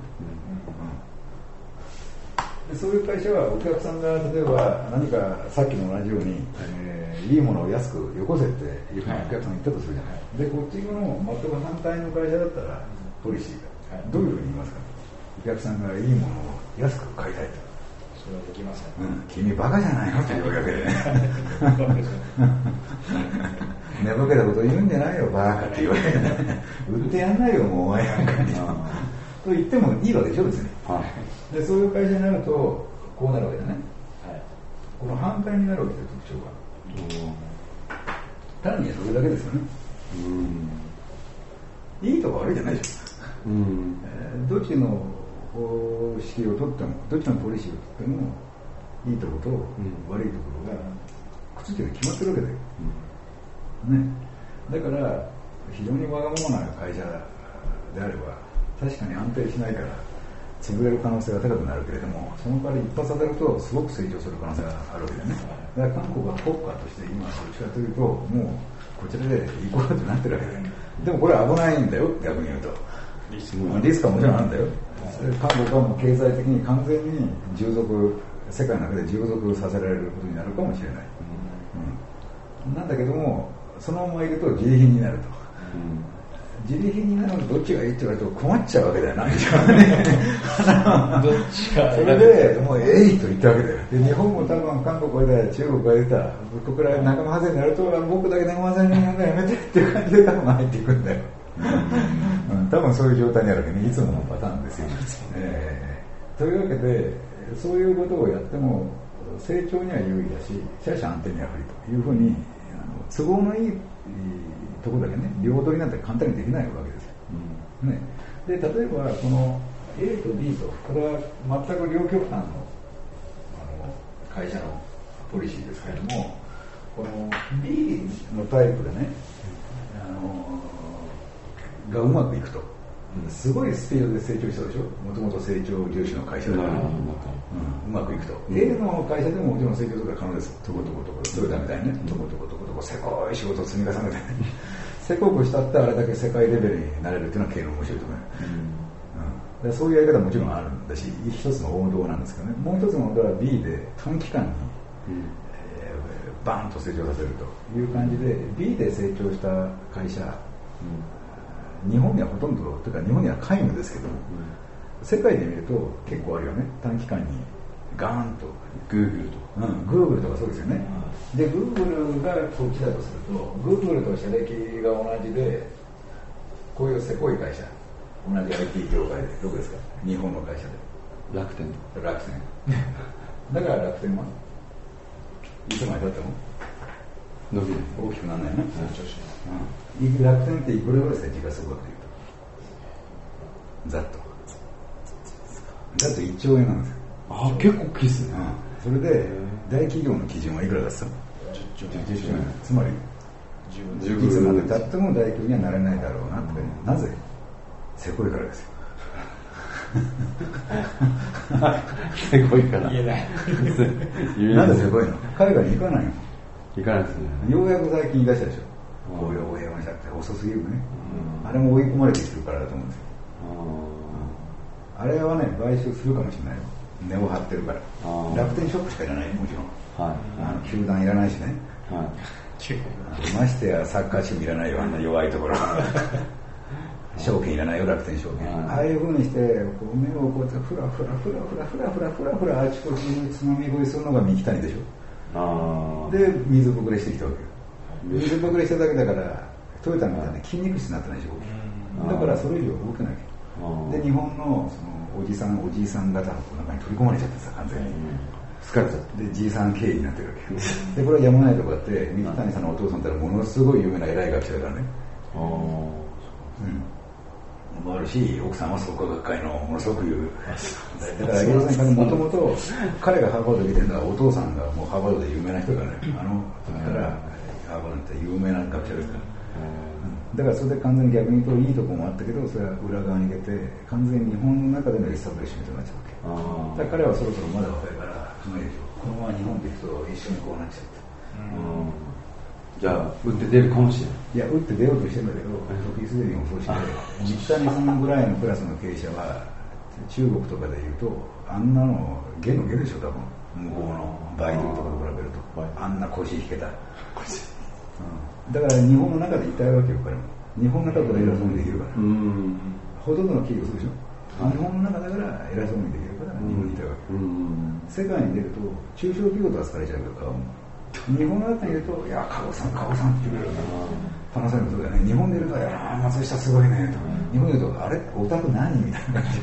でそういう会社はお客さんが例えば何かさっきの同じように、いいものを安くよこせっていうふうにお客さん言ったとするじゃない、でこっちの全く反対の会社だったらポリシーが、どういうふうに言いますか。お客さんがいいものを安く買いたいと、 それはできません、 君バカじゃないのというわけでね寝ぼけたこと言うんじゃないよバカって言われてね売ってやんないよもうお前なんかにと言ってもいいわけでしょ別に、でそういう会社になるとこうなるわけだね、この反対になるわけですよ特徴が、単にそれだけですよね、いいとか悪いじゃないでしょ、どっちの方式を取ってもどっちのポリシーを取ってもいいところと悪いところがくっつけて決まってるわけだよ、だから非常にわがままな会社であれば確かに安定しないから潰れる可能性が高くなるけれども、その代わり一発当たるとすごく成長する可能性があるわけだよね。だから韓国は国家として今どっちかというともうこちらで行こうってなってるわけだよ。でもこれは危ないんだよ逆に言うと、リスクはもちろんあるんだよ。韓国はもう経済的に完全に世界の中で従属させられることになるかもしれない、なんだけどもそのままいると自利品になると、自利品になるのどっちがいいって言われると困っちゃうわけだよなどっちかそれでもうえいと言ったわけだよ。で日本も多分韓国が出た中国が出たここから仲間外れになると僕だけ仲間外れになるのやめてっていう感じで多分入っていくんだよ多分そういう状態にあるわけね、いつものパターンですよ、というわけでそういうことをやっても成長には有利だししかし安定には不利というふうに都合のいいところだけね両取りなんて簡単にできないわけですよ、で例えばこの A と B とこれは全く両極端の会社のポリシーですけれども、この B のタイプでねがうまくいくとすごいスピードで成長したでしょ、もともと成長重視の会社だから、うまくいくと、A の会社でももちろん成長するから可能です。とことことことトヨタみたいにね、とことことことせこい仕事を積み重ねてせこくしたってあれだけ世界レベルになれるっていうのは経営の面白いところ、そういうやり方ももちろんあるんだし一つの王道なんですけどね、もう一つの王道は B で短期間に、バーンと成長させるという感じで B で成長した会社、日本にはほとんどというか日本には皆無ですけど、世界で見ると結構あるよね。短期間にガーンと。 Google とか。 Google とかそうですよね。で、Google がこっちだとすると、Google と社歴が同じで、こういうせこい会社、同じ IT 業界で、どこですか？日本の会社で。 楽天。 楽天。だから楽天はいつまでだったの？ 伸びる。 大きくならないな。楽天っていくらぐらいですか、時価総額でいうと。ざっと1兆円なんですよ。 あ、結構大きいっすね。 それで、大企業の基準はいくらだったの？10兆円。つまり、いつまでたっても大企業にはなれないだろうなって。なぜ？せこいからですよ。 せこいから。 言えない。 なんでせこいの？海外に行かないの？ 行かないですね。 ようやく最近言い出したでしょ。こういう応援をしちゃって遅すぎるね。あれも追い込まれてきてるからだと思うんですよ。あれはね、買収するかもしれないよ。根を張ってるから。楽天ショップしかいらないよ、もちろん。はい。球団いらないしね。はい。ましてやサッカーチームいらないよ、あんな弱いところ。証券いらないよ、楽天証券。ああいう風にして、こう目をこうやってふらふらあちこちにつまみ食いするのが三木谷でしょ。で、水ぶくれしてきたわけよ。水ぶくれしてただけだから、トヨタみたいな筋肉質になってないでしょ。だからそれ以上動けないわけ。で、日本のそのおじいさん方の中に取り込まれちゃってさ、完全に。疲れちゃって。で、じいさん経営になってるわけ。で、これはやむないとこだって、三木谷さんのお父さんってものすごい有名な偉い学者だからね。もあるし、奥さんは創価学会のものすごく言う。だから要するにもともと彼がハーバードで来てるのはお父さんがもうハーバードで有名な人がね、あの時からハーバードって有名な学者ですから。だからそれで完全に逆に言うといいところもあったけど、それは裏側に出て完全に日本の中でのエスタブリッシュメントになっちゃうわけ。だから彼はそろそろまだ若いから考えるでしょ。このまま日本で行くと一緒にこうなっちゃって。 じゃあ打って出るかもしれない。 いや、打って出ようとしてるんだけど、時すでにもそうして、三木谷さんぐらいのクラスの経営者は、中国とかでいうと、あんなの、下の下でしょ、多分。向こうのバイドゥとかと比べると。あんな腰引けた。だから日本の中でいたいわけよ、彼も。日本の中だから偉そうにできるから。ほとんどの企業そうでしょ。日本の中だから偉そうにできるから日本にいたいわけ。世界に出ると、中小企業とは疲れちゃうけど、顔も。日本の中にいると、いや、カオさんって言うけど、パナソニックそうだよね。日本でいると、いや、松下すごいねと。日本でいると、あれオタク何みたいな感じ。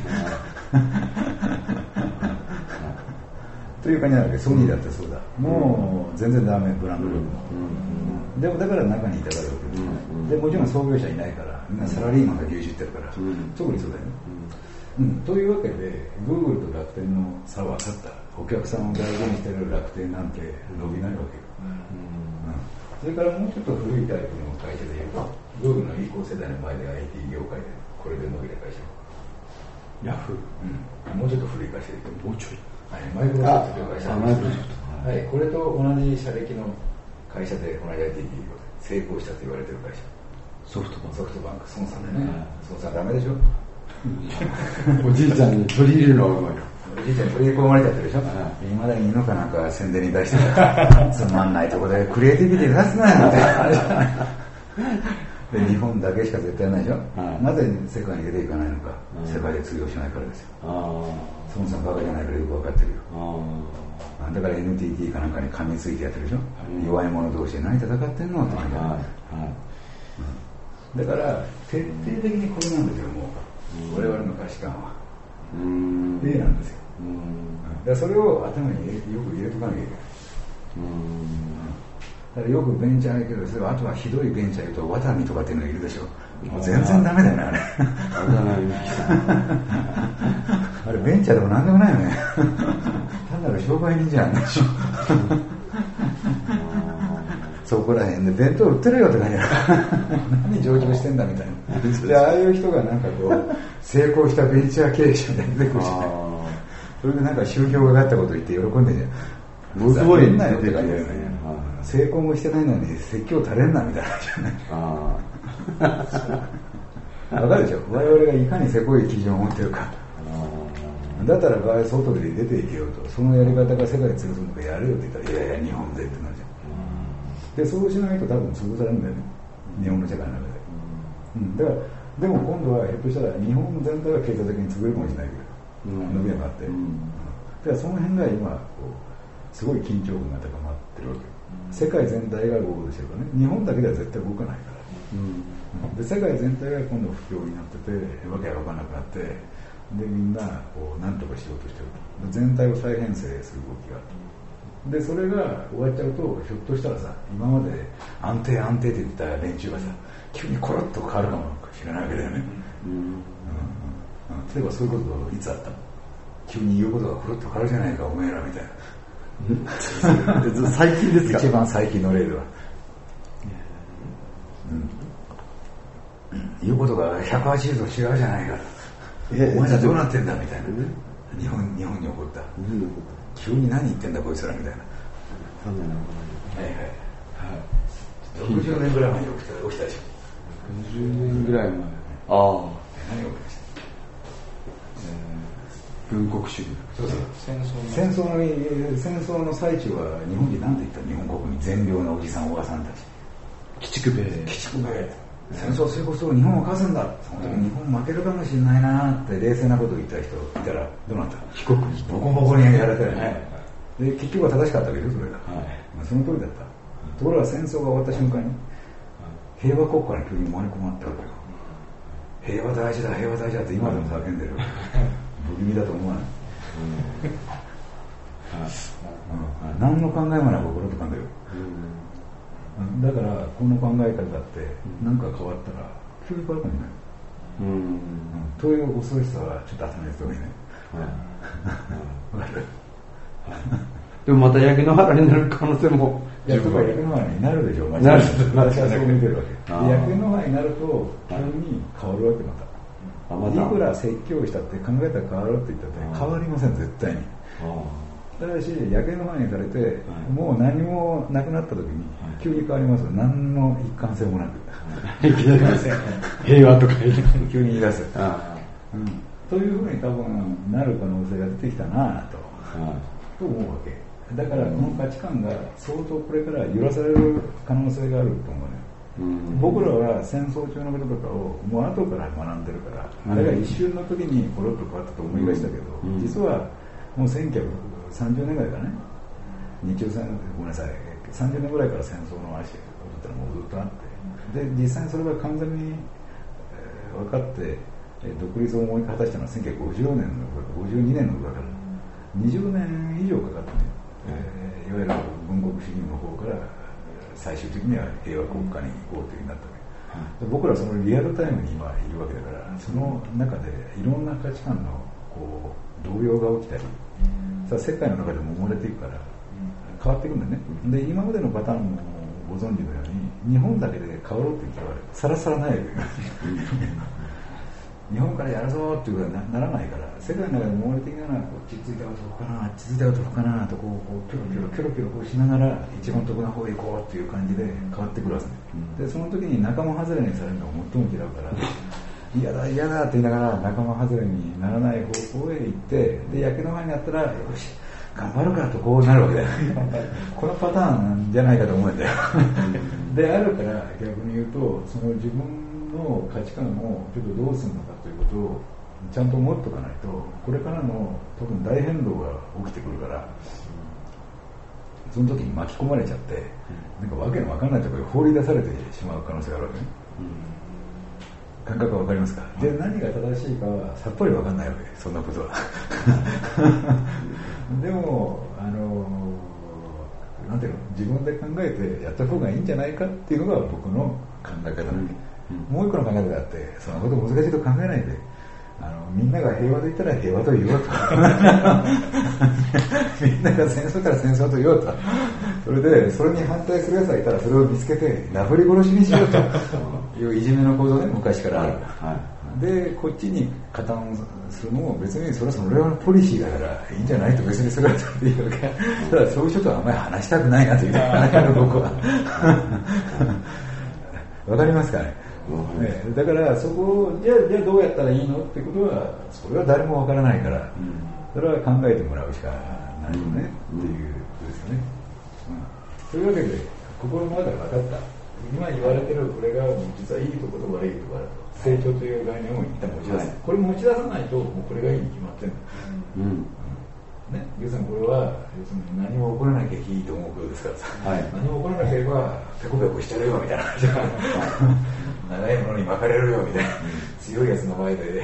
という感じなんだけど、ソニーだってそうだ。もう全然ダメ、ブランド力も。でもだから中にいたからよく。で、もちろん創業者いないから、みんなサラリーマンが牛耳ってるから、特にそうだよね。というわけで、Google と楽天の差は分かった。お客さんを大事にしてる楽天なんて伸びないわけよ。それからもうちょっと古いタイプの会社でいうと、Google の移行世代の前で IT 業界でこれで伸びた会社。ヤフー、もうちょっと古い会社でいうと、もうちょい。マイクロソフトという会社はい、これと同じ社歴の会社で同じ IT 企業で成功したと言われてる会社。 ソフトバンク、 孫さんでね。孫さんダメでしょ。 おじいちゃんに取り入れるのがうまい。 おじいちゃんに取り込まれちゃってるでしょ。いまだに犬かなんか宣伝に出してつまんないとこでクリエイティビティ出すなよみたいなあれじゃない。で日本だけしか絶対ないでしょ。なぜ世界に出ていかないのか。世界で通用しないからですよ。孫さんバカじゃないからよく分かってるよ。だから NTT かなんかに噛みついてやってるでしょ。弱い者同士で何戦ってんのって感じだから徹底的にこれなんですよ。もう我々の価値観は例なんですよ。だからそれを頭によく入れとかなきゃいけない。だからよくベンチャー言うけど、あとはひどいベンチャー言うとワタミとかっていうのいるでしょ。もう全然ダメだよね、あれ。あれベンチャーでもなんでもないよね。単なる商売人じゃん。そこら辺で弁当売ってるよって感じだ。何上場してんだみたいな。で、ああいう人がなんかこう成功したベンチャー経営者で出てくるしね。それでなんか宗教がかったこと言って喜んでんじゃん。すごいんなよって感じだよね。成功もしてないのに説教垂れんなみたいな感じだね。わかるでしょ。我々がいかにせこい基準を持ってるか。だったら場合外で出ていけよと。そのやり方が世界に通ずるのかやるよって言ったら、いやいや日本でってなるじゃん。でそうしないと多分潰されるんだよね、日本の世界の中で。だからでも今度はひょっとしたら日本全体は経済的に潰れるかもしれないけど、伸びなくなって、 だからその辺が今こうすごい緊張感が高まってるわけ、世界全体が動こうとしてるからね、日本だけでは絶対動かないから、で世界全体が今度不況になっててわけが分からなくなって、でみんなこう何とかしようとしてると、全体を再編成する動きがあると、でそれが終わっちゃうとひょっとしたらさ、今まで安定安定って言ってた連中がさ急にコロッと変わるかもしれないわけだよね、例えばそういうこといつあったの？急に言うことがコロッと変わるじゃないかおめえらみたいな最近ですか？ 一番最近の例では、言うことが180度違うじゃないか、お前らどうなってんだみたいな、日本に起こった、急に何言ってんだこいつらみたいな、60年ぐらい前に起きたでしょ。 60年ぐらい前、何が起きました？軍国主義。 そうそう、戦争の最中は日本人なんて言った？日本国民善良なおじさんおばさんたち、 鬼畜米、 戦争成功する日本を勝つんだ、その時日本負けるかもしれないなって冷静なことを言った人いたらどうなった？ 被告ボコボコにやられたよね、で結局は正しかったわけどそれが、その通りだった。ところが戦争が終わった瞬間に平和国家に急に生まれ込まったわけよ。平和大事だ平和大事だって今でも叫んでる不気味だと思わない？何の考えもない心と考える、だからこの考え方って何か変わったら急に変わるかもしれない、という恐ろしさはちょっと頭にしておいてね、わかる？ でもまた焼け野原になる可能性も焼け野原になるでしょう。私はそう見てるわけ。焼け野原になると急に変わるわけ。いくら説教したって考えたら変わるって言ったって変わりません絶対に。ただし焼け野原にされてもう何もなくなった時に急に変わります。何の一貫性もなく平和とか急に言い出す、というふうに多分なる可能性が出てきたなと思うわけだから、この価値観が相当これから揺らされる可能性があると思うね。僕らは戦争中のこととかをもう後から学んでるから、あれが一瞬の時にコロッと変わったと思いがしたけど、実はもう1930年ぐらいかね、日中戦ごめんなさい30年ぐらいから戦争の話がもうずっとあって、で実際にそれが完全に分かって独立を思い果たしたのは1952年のだから20年以上かかってね、いわゆる軍国主義の方から最終的には平和国家に行こうというふうになったわけ、僕らはそのリアルタイムに今いるわけだから、その中でいろんな価値観のこう動揺が起きたり、世界の中でも埋もれていくから変わっていくんだよね。で今までのパターンもご存知のように日本だけで変わろうっていう気はさらさらないわけ日本からやるぞっていうことは ならないから、世界の中でも埋もれていきながらこっちついたらどうかな、あっちついたらどうかなとこうキョロキョロこうしながら一番得な方へ行こうっていう感じで変わってくるわけで、その時に仲間外れにされるのが最も嫌うから嫌だ嫌だって言いながら仲間外れにならない方向へ行って、で焼け野原になったらよし頑張るかとこうなるわけだよこのパターンじゃないかと思うんだよであるから、逆に言うとその自分の価値観をちょっとどうするのかということをちゃんと持っておかないと、これからの多分大変動が起きてくるから、その時に巻き込まれちゃってなんかわけのわかんないところに放り出されてしまう可能性があるわけね、感覚はわかりますか？で何が正しいかはさっぱりわかんないわけ、そんなことはでもなんていうの、自分で考えてやった方がいいんじゃないかっていうのが僕の考え方なんで、もう一個の考え方があって、そのこと難しいと考えないで、みんなが平和と言ったら平和と言おうとみんなが戦争から戦争と言おうと、それでそれに反対する奴がいたらそれを見つけてなぶり殺しにしようといういじめの構造ね、昔からある、でこっちに加担するのも別にそれはそののポリシーだからいいんじゃないと、別にそれはそれでいいわけただそういう人とはあんまり話したくないなという僕はわかりますかね、だからそこをじゃあどうやったらいいのってことはそれは誰もわからないから、それは考えてもらうしかないよね、っていうことですよね、というわけで心の中で分かった、今言われてるこれが実はいいところと悪いところだと、成長という概念を一旦持ち出す、これ持ち出さないともうこれがいいに決まってるんだ、 ね、要するにこれは要するに何も起こらなきゃいいと思うことですからさ、はい、何も起こらなければペコペコしてやるよみたいな話が長いものに巻かれるよみたいな、強いやつの前で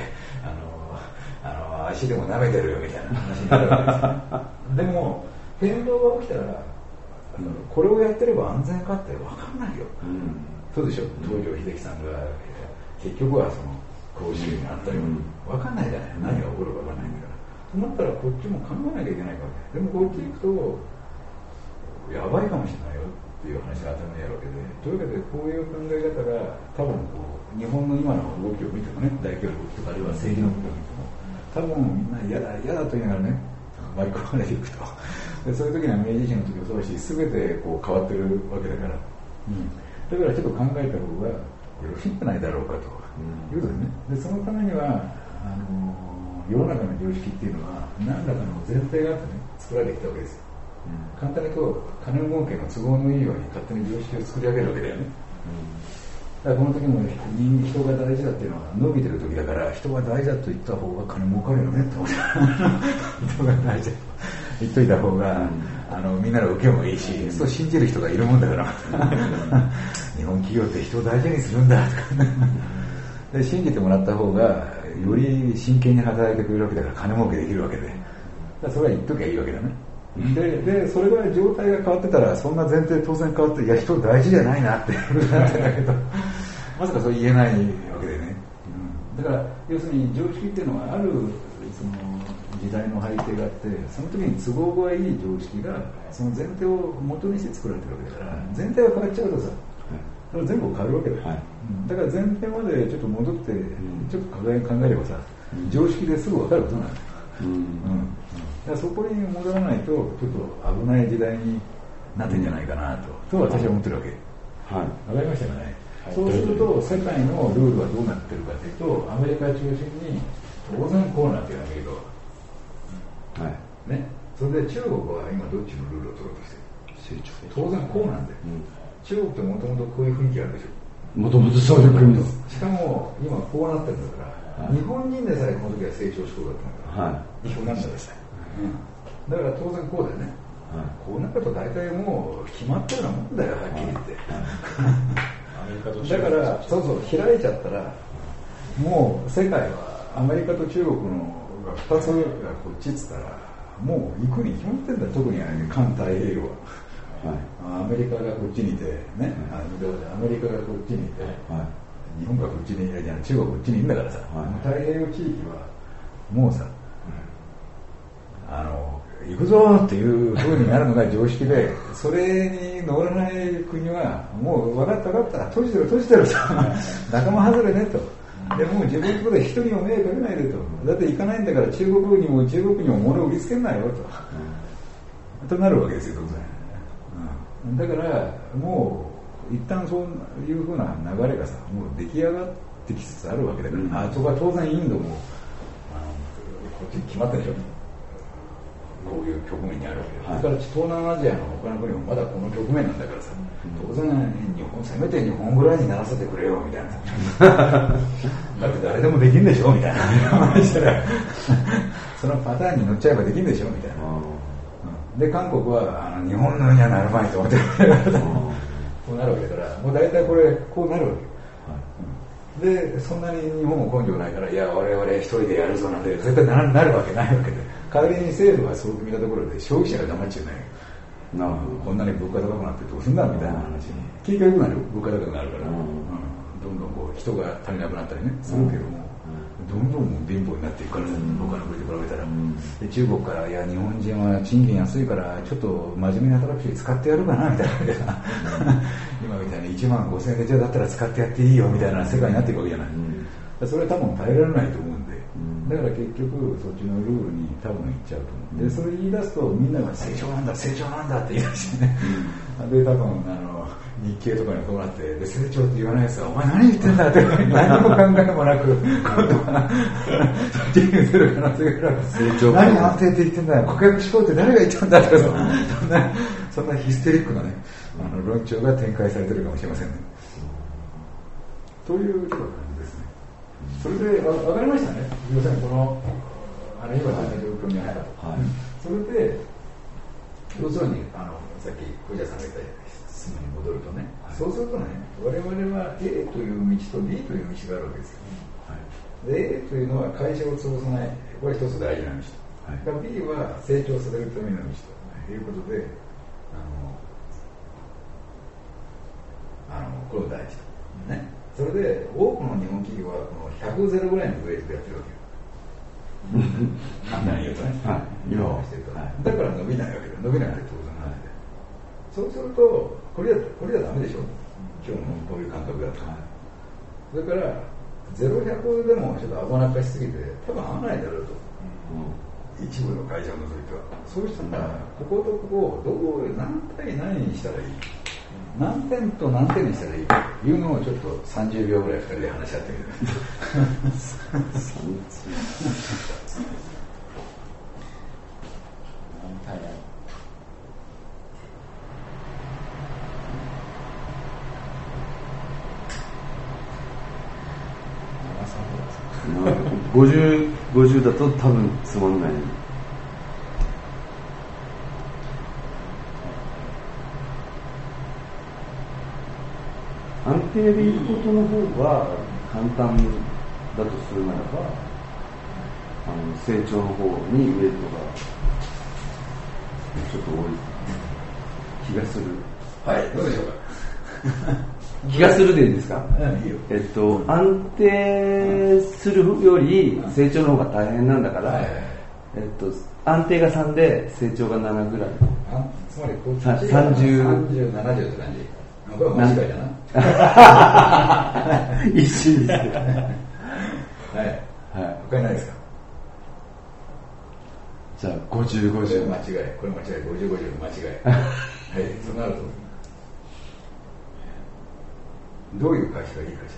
足でも舐めてるよみたいな話になるわけです、ね、でも変動が起きたらこれをやってれば安全かって分かんないよ、そうでしょ。東條英機さんが結局はその公衆にあったように分かんないじゃない、何が起こるか分かんないんだから。となったらこっちも考えなきゃいけないわけでもこっち行くとやばいかもしれないよっていう話が頭にあるわけで、というわけでこういう考え方が多分こう日本の今の動きを見てもね、大企業の動きとかあるいは政治の動きを見ても多分みんな嫌だと言いながらね割り込まれていくとで、そういう時には明治維新の時もそうだし全てこう変わってるわけだから、だからちょっと考えた方がよろしいんじゃないだろうかということでね。でそのためには世の中の常識っていうのは何らかの前提があってね作られてきたわけですよ、簡単にこう金儲けの都合のいいように勝手に常識を作り上げるわけだよね、だからこの時も人が大事だっていうのは伸びてる時だから、人が大事だと言った方が金儲かるよねって思って人が大事だと言っといた方が、みんなの受けもいいし、そう信じる人がいるもんだから日本企業って人を大事にするんだとかで信じてもらった方がより真剣に働いてくれるわけだから金儲けできるわけで、それは言っときゃいいわけだね、でそれが状態が変わってたらそんな前提当然変わって、いや人大事じゃないなってなってたけどまさかそう言えないわけでね、だから要するに常識っていうのはあるその時代の背景があって、その時に都合がいい常識がその前提を元にして作られてるわけだから、前提が変わっちゃうとさそれ全部変わるわけだよ、だから前提までちょっと戻ってちょっと考えればさ、常識ですぐ分かることなんだよ、だからそこに戻らないとちょっと危ない時代になってんじゃないかなと私は思ってるわけ、分かりましたかね、そうすると世界のルールはどうなってるかというと、アメリカ中心に当然こうなってるアメリカは、ね、それで中国は今どっちのルールを取ろうとしてる、当然こうなんだよ、中国ってもともとこういう雰囲気あるでしょ、もともとそういう国です。しかも今こうなってるんだから、日本人でさえこの時は成長志向だったんだから、日本なんだでさえ、だから当然こうだよね、こうなると大体もう決まってるようなもんだよ、はっきり言って、だからそう開いちゃったらもう世界はアメリカと中国の2つがこっちっつったらもう行くに決まってんだよ、特に環太平洋は、アメリカがこっちにいてね、アメリカがこっちにいて、日本がこっちにいて、中国がこっちにいるんだからさ、太平洋地域はもうさ、行くぞっていう風になるのが常識で、それに乗らない国はもう分かった閉じてると仲間外れねと、でもう自分のところで人にも迷惑かけないでと、だって行かないんだから中国にも物を売りつけんなよとなるわけですよ、当然、だからもう一旦そういう風な流れがさもう出来上がってきつつあるわけだから、そこは当然インドもこっちに決まってるでしょ、こういう局面にあるわけで、それから東南アジアの他の国もまだこの局面なんだからさ、当然せめて日本ぐらいにならせてくれよみたいなだって誰でもできるんでしょみたいな話したらそのパターンに乗っちゃえばできるんでしょみたいな、で韓国は日本のにはなるまいと思ってこうなるわけだから、もう大体これこうなるわけで、そんなに日本も根性ないから、いや我々一人でやるぞなんて絶対なるわけないわけで、代わりに政府はそう見たところで消費者が黙っちゃうね、こんなに物価高くなってどうすんだみたいな話に、景気が良くなる、物価高くなるから、どんどんこう人が足りなくなったりねするけども、どんどんもう貧乏になっていくから、他の国と比べたら、で中国からいや日本人は賃金安いからちょっと真面目に働くし使ってやるかなみたいな今みたいに1万5000円でじゃあだったら使ってやっていいよみたいな世界になっていくわけじゃない、それは多分耐えられないと思うんで、だから結局そっちのルールに多分いっちゃうと思う、でそれ言い出すとみんなが成長なんだって言い出してねで多分日経とかにこうなって、で成長って言わないやつはお前何言ってんだって何も考えもなく今度はそっちに移る可能性がある、成長何安定って言ってんだよ、顧客志向って誰が言ったんだとかそんなヒステリックなね論調が展開されてるかもしれませんね、という感じですね。それで分かりましたね、要するにこの今の状況にあった、 それで要するにさっき小池さんが言った質問に戻るとね、はい、そうするとね、我々は A という道と B という道があるわけですよ、はい、で A というのは会社を潰さない、これは一つ大事な道と、はい、B は成長させるための道ということで、これが大事と、ね、それで多くの日本企業はこの100ゼロぐらいのウェイトでやってるわけよ簡単に言うとね、はい、今はしてると、はい、だから伸びないわけで、伸びなくて当然なんで、そうするとこれじゃダメでしょ、今日のこういう感覚だと、はい、それから0-100でもちょっと危なっかしすぎて多分合わないだろうと、一部の会社を除いては。そうしたらこことここをどう何対何にしたらいい、何点と何点にしたらいいというのをちょっと30秒ぐらい2人で話し合ってみる 50だと多分つまんない。安定でいくことの方が簡単だとするならば、成長の方にウェイトがちょっと多い気がする。 はい、どうでしょうか。 気がするでいいですか？ いいよ。 安定するより成長の方が大変なんだから、安定が3で成長が7ぐらい。 つまりこっちが30、 70って感じ。これは間違いだな。一瞬です。 はい。他にないですか？ じゃあ50、50。 間違い。これ間違い。50、50の間違い。はい。そうなると。どういう会社がいい会社でし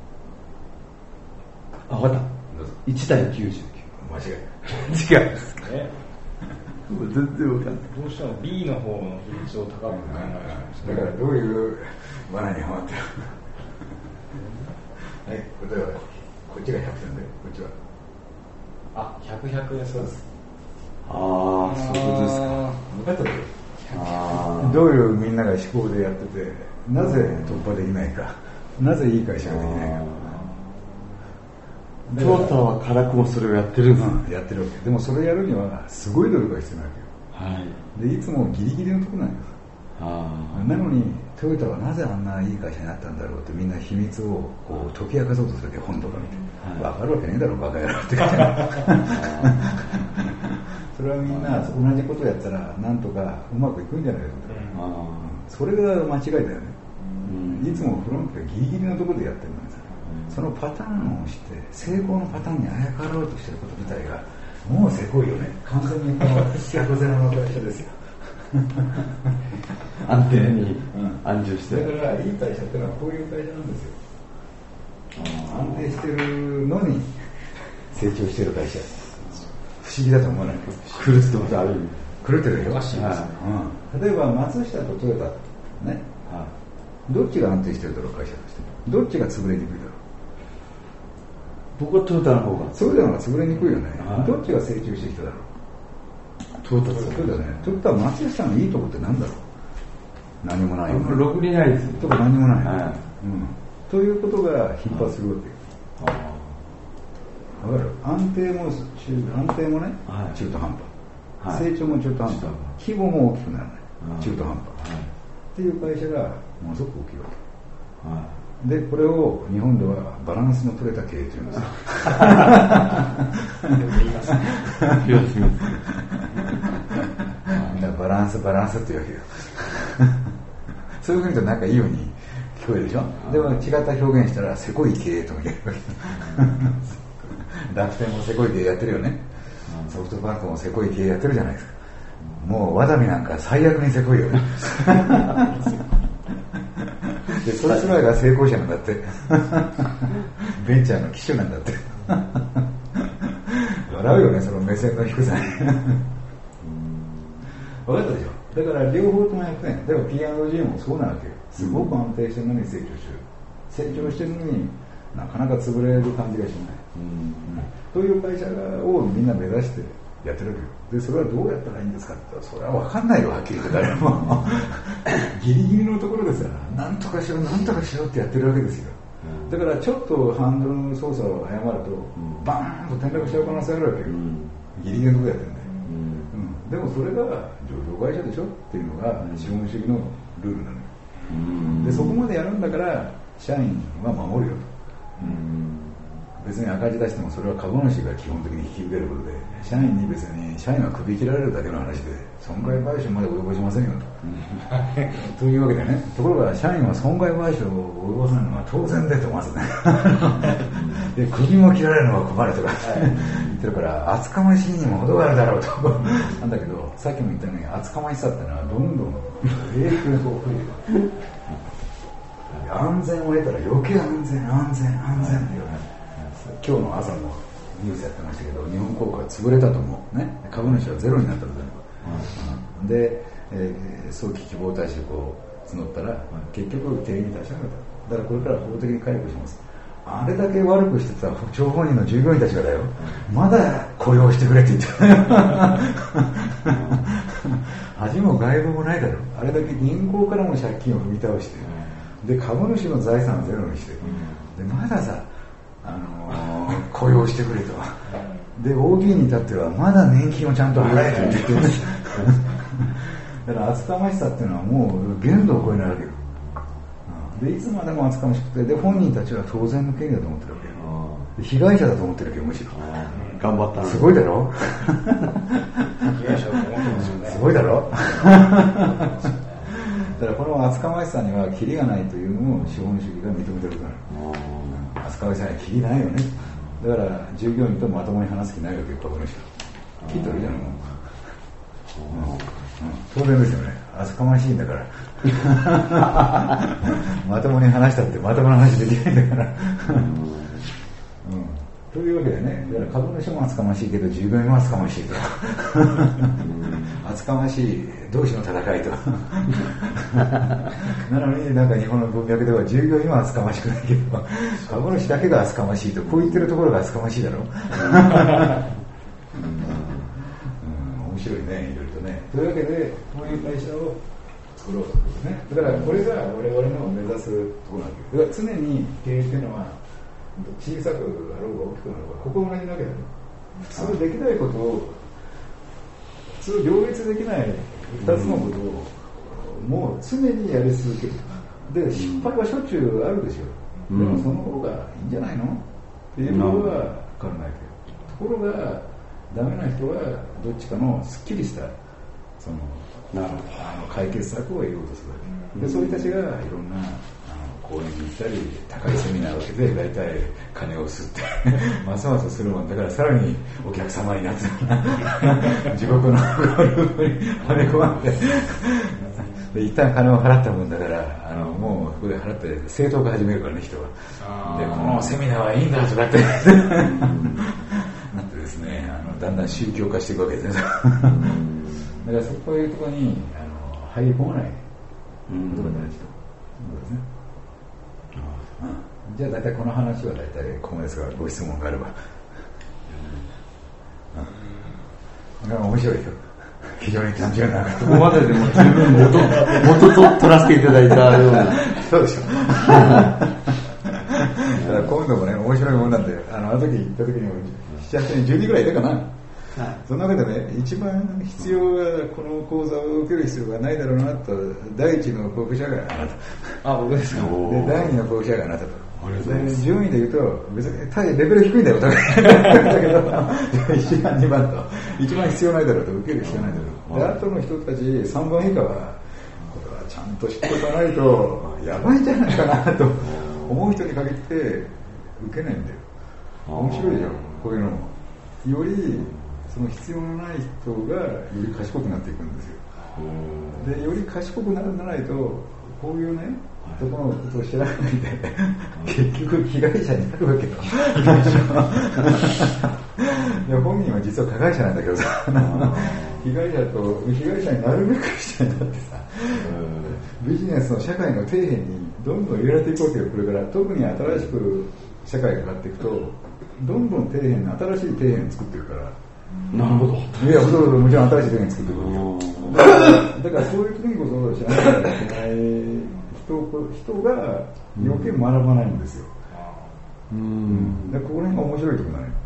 ょう？ 分かった。1対99。 間違い。 違う。もう全然分かんない。 どうしても B の方の比率を高く考えだからどういう罠にはまってるはい、例えばこっちが100点で、こっちは 100です。そうです。 そういうことですか。 分かったでしょ。どういうみんなが思考でやってて、なぜ突破できないか、なぜいい会社ができないか。 トヨタは辛くもそれをやってるやってるわけ。でもそれをやるにはすごい努力が必要なわけよ、はい、でいつもギリギリのところなんです。なのにトヨタはなぜあんないい会社になったんだろうってみんな秘密をこう解き明かそうとするわけ、本とか見て、分かるわけねえだろバカ野郎って感じそれはみんな同じことをやったらなんとかうまくいくんじゃないかと、それが間違いだよね、いつもフロントがギリギリのところでやってるのにさ、そのパターンをして成功のパターンにあやかろうとしてること自体がもうせこいよね。完全にこの100ゼロの会社ですよ安定に安住して、 だからいい会社っていうのはこういう会社なんですよ。安定してるのに成長してる会社、不思議だと思わないか。 狂ってます。ある意味狂ってるよ、例えば松下とトヨタね、どっちが安定してるだろう、会社としてどっちが潰れにくいだろう。 僕はトヨタの方が。 トヨタの方が潰れにくいよね、どっちが成長してきただろう。トヨタだね。トヨタは松下のいいとこって何だろう。何もないよね。 ろくにないですよ。 とか何もない、ということが逼迫するわけよ。わかる。安定もね、中途半端、成長も中途半端、規模も大きくならない、中途半端、っていう会社がものすごく大きいわけ、でこれを日本ではバランスの取れた経営というんですよバランスっていうわけよそういうふうにとなんかいいように聞こえるでしょ。でも違った表現したらせこい経営とも言えるわけ楽天もせこい経営やってるよね、ソフトバンクもせこい経営やってるじゃないですか。もうワタミなんか最悪にせこいよねでそいつらが成功者なんだってベンチャーの機種なんだって笑うよね、その目線の低さに分かったでしょ。だから両方とも100点。だから P&G もそうなわけよ。すごく安定してるのに成長してる、成長してるのになかなか潰れる感じがしない、という会社をみんな目指してやってるわけよ。でそれはどうやったらいいんですかって言ったら、それは分かんないよ、はっきり言って誰もギリギリのところですからなんとかしろなんとかしろってやってるわけですよ。だからちょっとハンドルの操作を誤ると、バーンと転落しちゃう可能性あるわけよ、ギリギリのところやってるんだよ、でもそれが上場会社でしょっていうのが資本主義のルールなのよ、でそこまでやるんだから社員は守るよと、別に赤字出してもそれは株主が基本的に引き受けることで、社員に別に社員は首切られるだけの話で損害賠償まで及ぼしませんよとというわけでね、ところが社員は損害賠償を及ぼさないのは当然でとまずねで首も切られるのは困るとか言ってるから、厚かましいにも程があるだろうとなんだけど、さっきも言ったように厚かましさってのはどんどん永久にこう増えていく安全を得たら余計安全よね。今日の朝のニュースやってましたけど、日本航空は潰れたと思う、ね、株主はゼロになったの全部、で、早期希望退職を募ったら、結局定員に達しなかった。だからこれから法的に解雇します。あれだけ悪くしてた張本人の従業員たちがだよ、まだ雇用してくれって言って恥も外部もないだろ。あれだけ銀行からも借金を踏み倒して、で株主の財産をゼロにして、でまださ雇用してくれと、で OB に至ってはまだ年金をちゃんと払えと言ってるんですだから厚かましさっていうのはもう限度を超えないわけよ、でいつまでも厚かましくて、で本人たちは当然の権利だと思ってるわけよ、被害者だと思ってるわけよ、むしろ頑張ったすごいだろ被害者だと思ってますよね。 すごいだろだからこの厚かましさにはキリがないというのを資本主義が認めてることなの。厚かましさにはキリないよね。だから従業員とまともに話す気ないわけよ、株主は。聞いたらいいじゃないの、当然ですよね。厚かましいんだからまともに話したってまともな話できないんだからというわけでね、だから株主も厚かましいけど従業員も厚かましいと厚かましい同士の戦いとなのになんか日本の文脈では従業員は厚かましくないけど株主だけが厚かましいと、こう言ってるところが厚かましいだろ面白いね、いろいろとね。というわけでこういう会社を作ろうということね。だからこれが我々の目指すところなんだけど、だから常に経営っていうのは小さくあろうが大きくなろうが、ここ同じだけだよ。普通できないことを、普通両立できない2つのことをもう常にやり続ける。で失敗はしょっちゅうあるでしょ、でもその方がいいんじゃないのっていうことは考えてる。ところがダメな人はどっちかのすっきりしたその解決策を得ようとするわけで、そういう人たちがいろんな講演に行ったり高いセミナーを受けて大体金を吸ってますますするもんだから、さらにお客様になって地獄のゴルフにはめ込まれてで一旦金を払ったもんだからもうここで払って正当化始めるからね、人は。でこのセミナーはいいんだとかってなってですね、だんだん宗教化していくわけですねだからそういうところに入り込まないことが大事ということですね。じゃあ大体この話は大体ここまでですが、ご質問があれば。面白いよ。非常に単純な。 ここまででも十分元と取らせていただいたような。 そうでしょ。だから今度もね、面白いもんなんで、あの時行った時にも7、8人、10人ぐらいいたかな。はい、その中でね、一番必要がこの講座を受ける必要がないだろうなと、第一の候補者があなた。 僕ですか。 で第二の候補者があなたと。順位で言うと別にレベル低いんだよお互いだけど1番2番と一番必要ないだろうと、受ける必要ないだろう。であとの人たち3番以下はこれはちゃんと知っておかないとやばいんじゃないかなと思う人に限って受けないんだよ。面白いじゃんこういうのも。よりその必要のない人がより賢くなっていくんですよ。でより賢くならないとこういうねところのことを知らないで結局被害者になるわけよいや本人は実は加害者なんだけどさ被害者になるべく人になってさビジネスの社会の底辺にどんどん入れられていくわけよ。これから特に新しく社会が変わっていくとどんどん新しい底辺を作っていくから、 なるほど。 いや、もちろん新しい手に作ってくるよ。だからそういう時にこそ知らなきゃいけない人が余計学ばないんですよ。でここら辺が面白いところだね。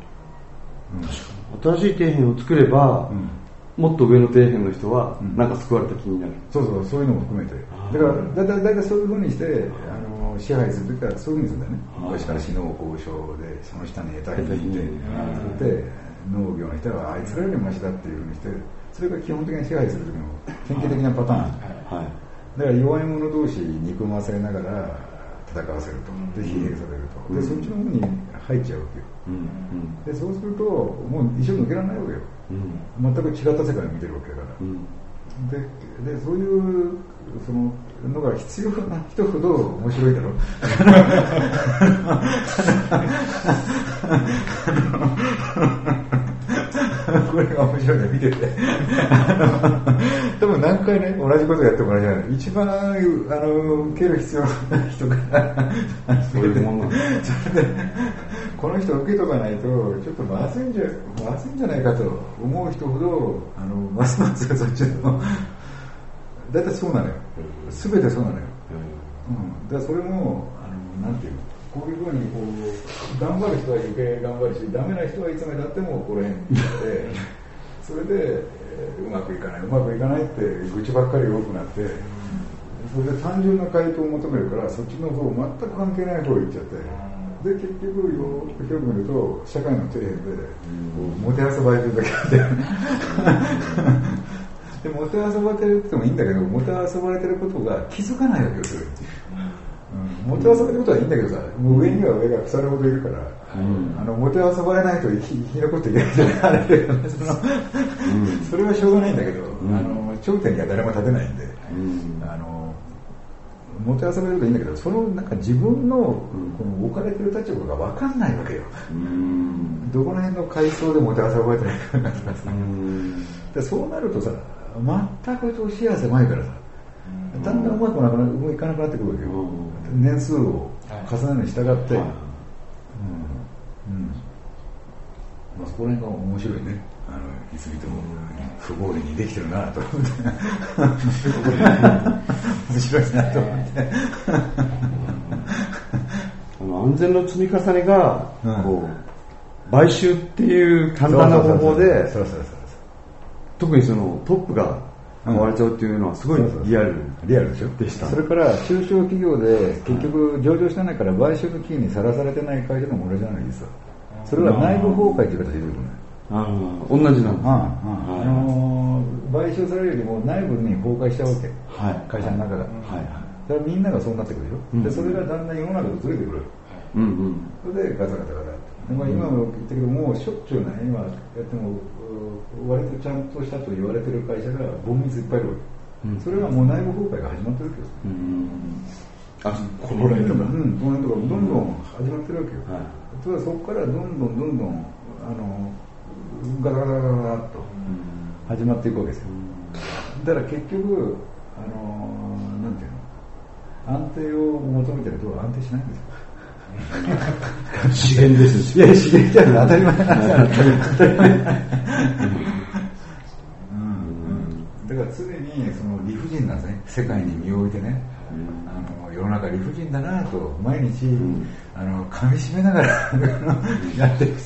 新しい底辺を作れば、もっと上の底辺の人はなんか救われた気になる。 そういうのも含めて。だからだいたいそういうふうにして支配するときはそういうふうにするんだよね。昔から死の交渉でその下に得たいと言ってで農業の人はあいつらよりマシだっていうふうにして、それが基本的に支配する時の典型的なパターン。だから弱い者同士憎ませながら戦わせると、で疲弊されると、でそっちの方に入っちゃうわけよ。でそうするともう一生抜けられないわけよ。全く違った世界を見てるわけだから。でそういうそののが必要な人ほど面白いだろう。これが面白いね、見てて。多分何回ね、同じことやってもらえない。一番受ける必要な人がそういうもんなんだ。 それでこの人受けとかないとちょっとまずいんじゃないかと思う人ほどますますそっちのだいたいそうなのよ。全てそうなのよ。だからそれもなんていうの、こういうふうにこう頑張る人は余計頑張るし、ダメな人はいつまでたってもこれに行ってそれで、うまくいかないって愚痴ばっかり多くなって、それで単純な回答を求めるからそっちの方全く関係ない方行っちゃって、で結局よくよく見ると社会の底辺でもてあそばれてるだけででもてあそばれてるってもいいんだけど、もてあそばれてることが気づかないわけよ、それ。もてあそばれることはいいんだけどさ、もう上には上が腐るほどいるから、もてあそばれないと生き残っていけないじゃない、あれでそれはしょうがないんだけど、頂点には誰も立てないんで、もてあそばれるといいんだけど、そのなんか自分のこの置かれてる立場が分かんないわけよ。どこら辺の階層でもてあそばれてるかとかさ、でそうなるとさ、全く視野狭いからさ、だんだんうまくいかなくなってくるわけよ。年数を重ねるに従って、そこら辺が面白いね。いつ見ても不合理にできてるなと思って面白いなと思って安全の積み重ねがこう買収っていう簡単な方法で、特にそのトップが割れちゃうっていうのはすごいリアルでしょ。 でした。 それから中小企業で結局上場してないから買収の危機にさらされてない会社のものじゃないですよ。それは内部崩壊という形で言うとね、 同じなんです。 買収されるよりも内部に崩壊しちゃうわけ、会社の中が。それはみんながそうなってくるよ。でそれがだんだん世の中とずれてくる。それでガタガタガタ。今も言ったけど、もうしょっちゅうね、今やっても割とちゃんとしたと言われてる会社がボンミスいっぱいいるわけ。それはもう内部崩壊が始まってるわけです。この辺とか、どんどん始まってるわけよ。ただそこからどんどんガタガタガタガタっと始まっていくわけですよ。だから結局なんていうの、安定を求めてると安定しないんですよ。 資源ですし。 いや、資源じゃ当たり前なんですよ。だから常にその理不尽なね、世界に身を置いてね、世の中理不尽だなと毎日、噛み締めながらやっていくと、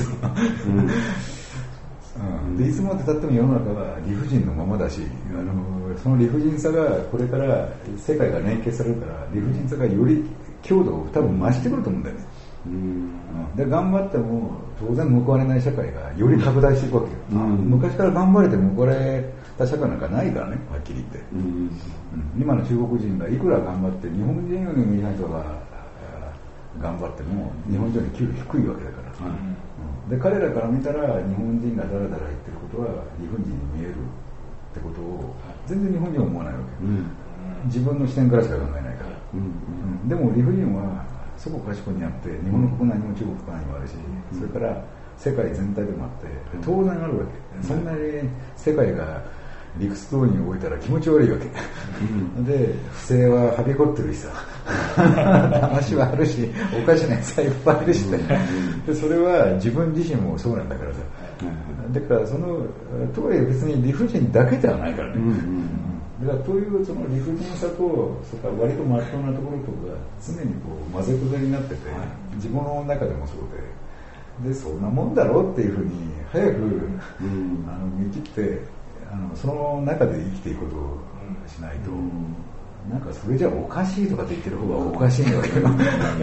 でいつまでたっても世の中は理不尽のままだし、その理不尽さがこれから世界が連結されるから、理不尽さがより強度を多分増してくると思うんだよね。で頑張っても当然報われない社会がより拡大していくわけよ。昔から頑張れて報われた社会なんかないからね、はっきり言って。今の中国人がいくら頑張って、日本人よりもいない人が頑張っても日本人より給料低いわけだから、で彼らから見たら日本人がダラダラ言ってることは理不尽に見えるってことを全然日本人は思わないわけ、自分の視点からしか考えないから、でも理不尽はそこかしこにあって、日本の国内にも中国国内にもあるし、それから世界全体でもあって当然あるわけ。そんなに世界が理屈通りに動いたら気持ち悪いわけ、で不正ははびこってるしさ話はあるしおかしなやつはいっぱいあるし、でそれは自分自身もそうなんだからさ、だからそのとはいえ別に理不尽だけではないからね、だからというその理不尽さとそれから割と真っ当なところとか常にこう混ぜこぜになってて、自分の中でもそうでそんなもんだろうっていうふうに早く、見切ってその中で生きていくことをしないと、なんかそれじゃおかしいとかって言ってる方がおかしいんだけどわ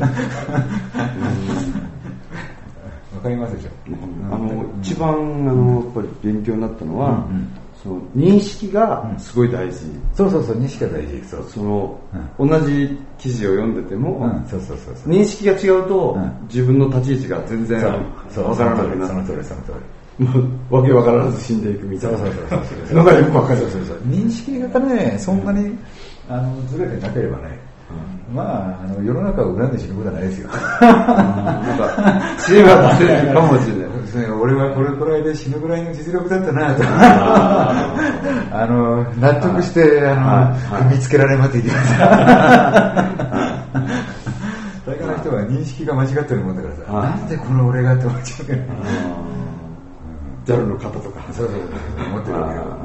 かりますでしょ。 一番やっぱり勉強になったのは、その認識がすごい大事、 そう認識が大事、 同じ記事を読んでても、認識が違うと、自分の立ち位置が全然わからなくなる。その通りわけわからず死んでいくみたいなのがよくわかる。 認識がねそんなにずれてなければね、まあ世の中を恨んで死ぬことはないですよ。 なんか知恵が出せるかもしれない。 俺はこれくらいで死ぬぐらいの実力だったなと納得して踏みつけられまっていきます。大概の人は認識が間違ってるもんだからさ、なんでこの俺がって思っちゃうけど、 ジャルの方とか思ってるわけよ。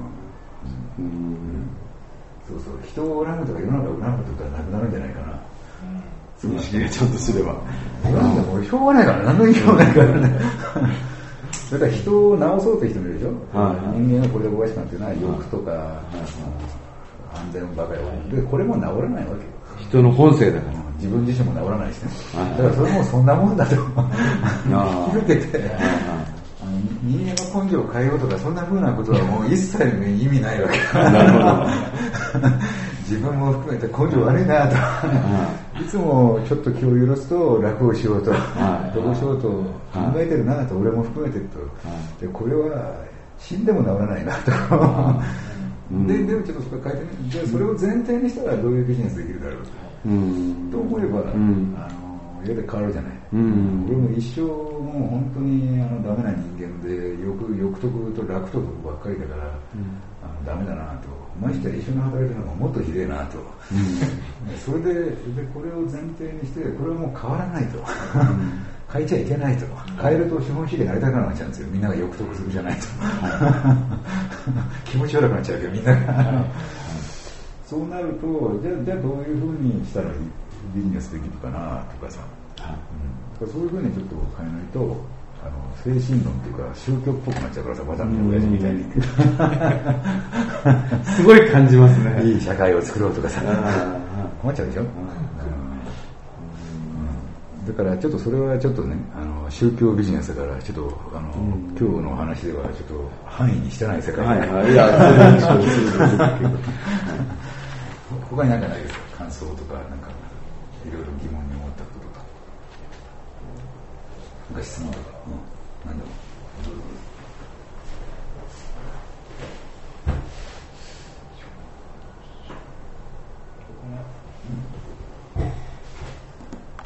人を恨むとか世の中を恨むことはなくなるんじゃないかな。 認識がちゃんとすれば。 恨んでもしょうがないから何の意味もないからね。だから人を治そうって人もいるでしょ。人間がこれでおかしくなっていうのは欲とか安全ばかりで、これも治らないわけよ。 人の本性だから。 自分自身も治らないしね。だからそれもそんなもんだと引き受けて。人間の根性を変えようとかそんな風なことはもう一切意味ないわけ。なるほど。自分も含めて根性悪いなと、いつもちょっと気を許すと楽をしようと、どうしようと考えてるなと、俺も含めてと、でこれは死んでも治らないなと。でもちょっとそこ変えてみて、それを前提にしたらどういうビジネスできるだろうと思えば、家で変わるじゃない。俺も一生もう本当にダメな人間で欲得と楽と得ばっかりだから、ダメだなと。まして一緒に働いてるのがもっとひでえなと。それでこれを前提にしてこれはもう変わらないと。変えちゃいけないと。変えると資本主義になりたくなっちゃうんですよ。みんなが欲得するじゃないと。気持ち悪くなっちゃうけどみんなが。そうなるとじゃあどういうふうにしたらビジネスできるかなとかさ、そういうふうにちょっと変えないと精神論っていうか宗教っぽくなっちゃうからさ、バタンの親父みたいにすごい感じますね。 いい社会を作ろうとかさ困っちゃうでしょ。だからちょっとそれはちょっとね宗教ビジネスだからちょっと今日の話ではちょっと範囲にしてない世界で、他に何かないですか、感想とかなんかいろいろ疑問に思ったこととか、なんか質問。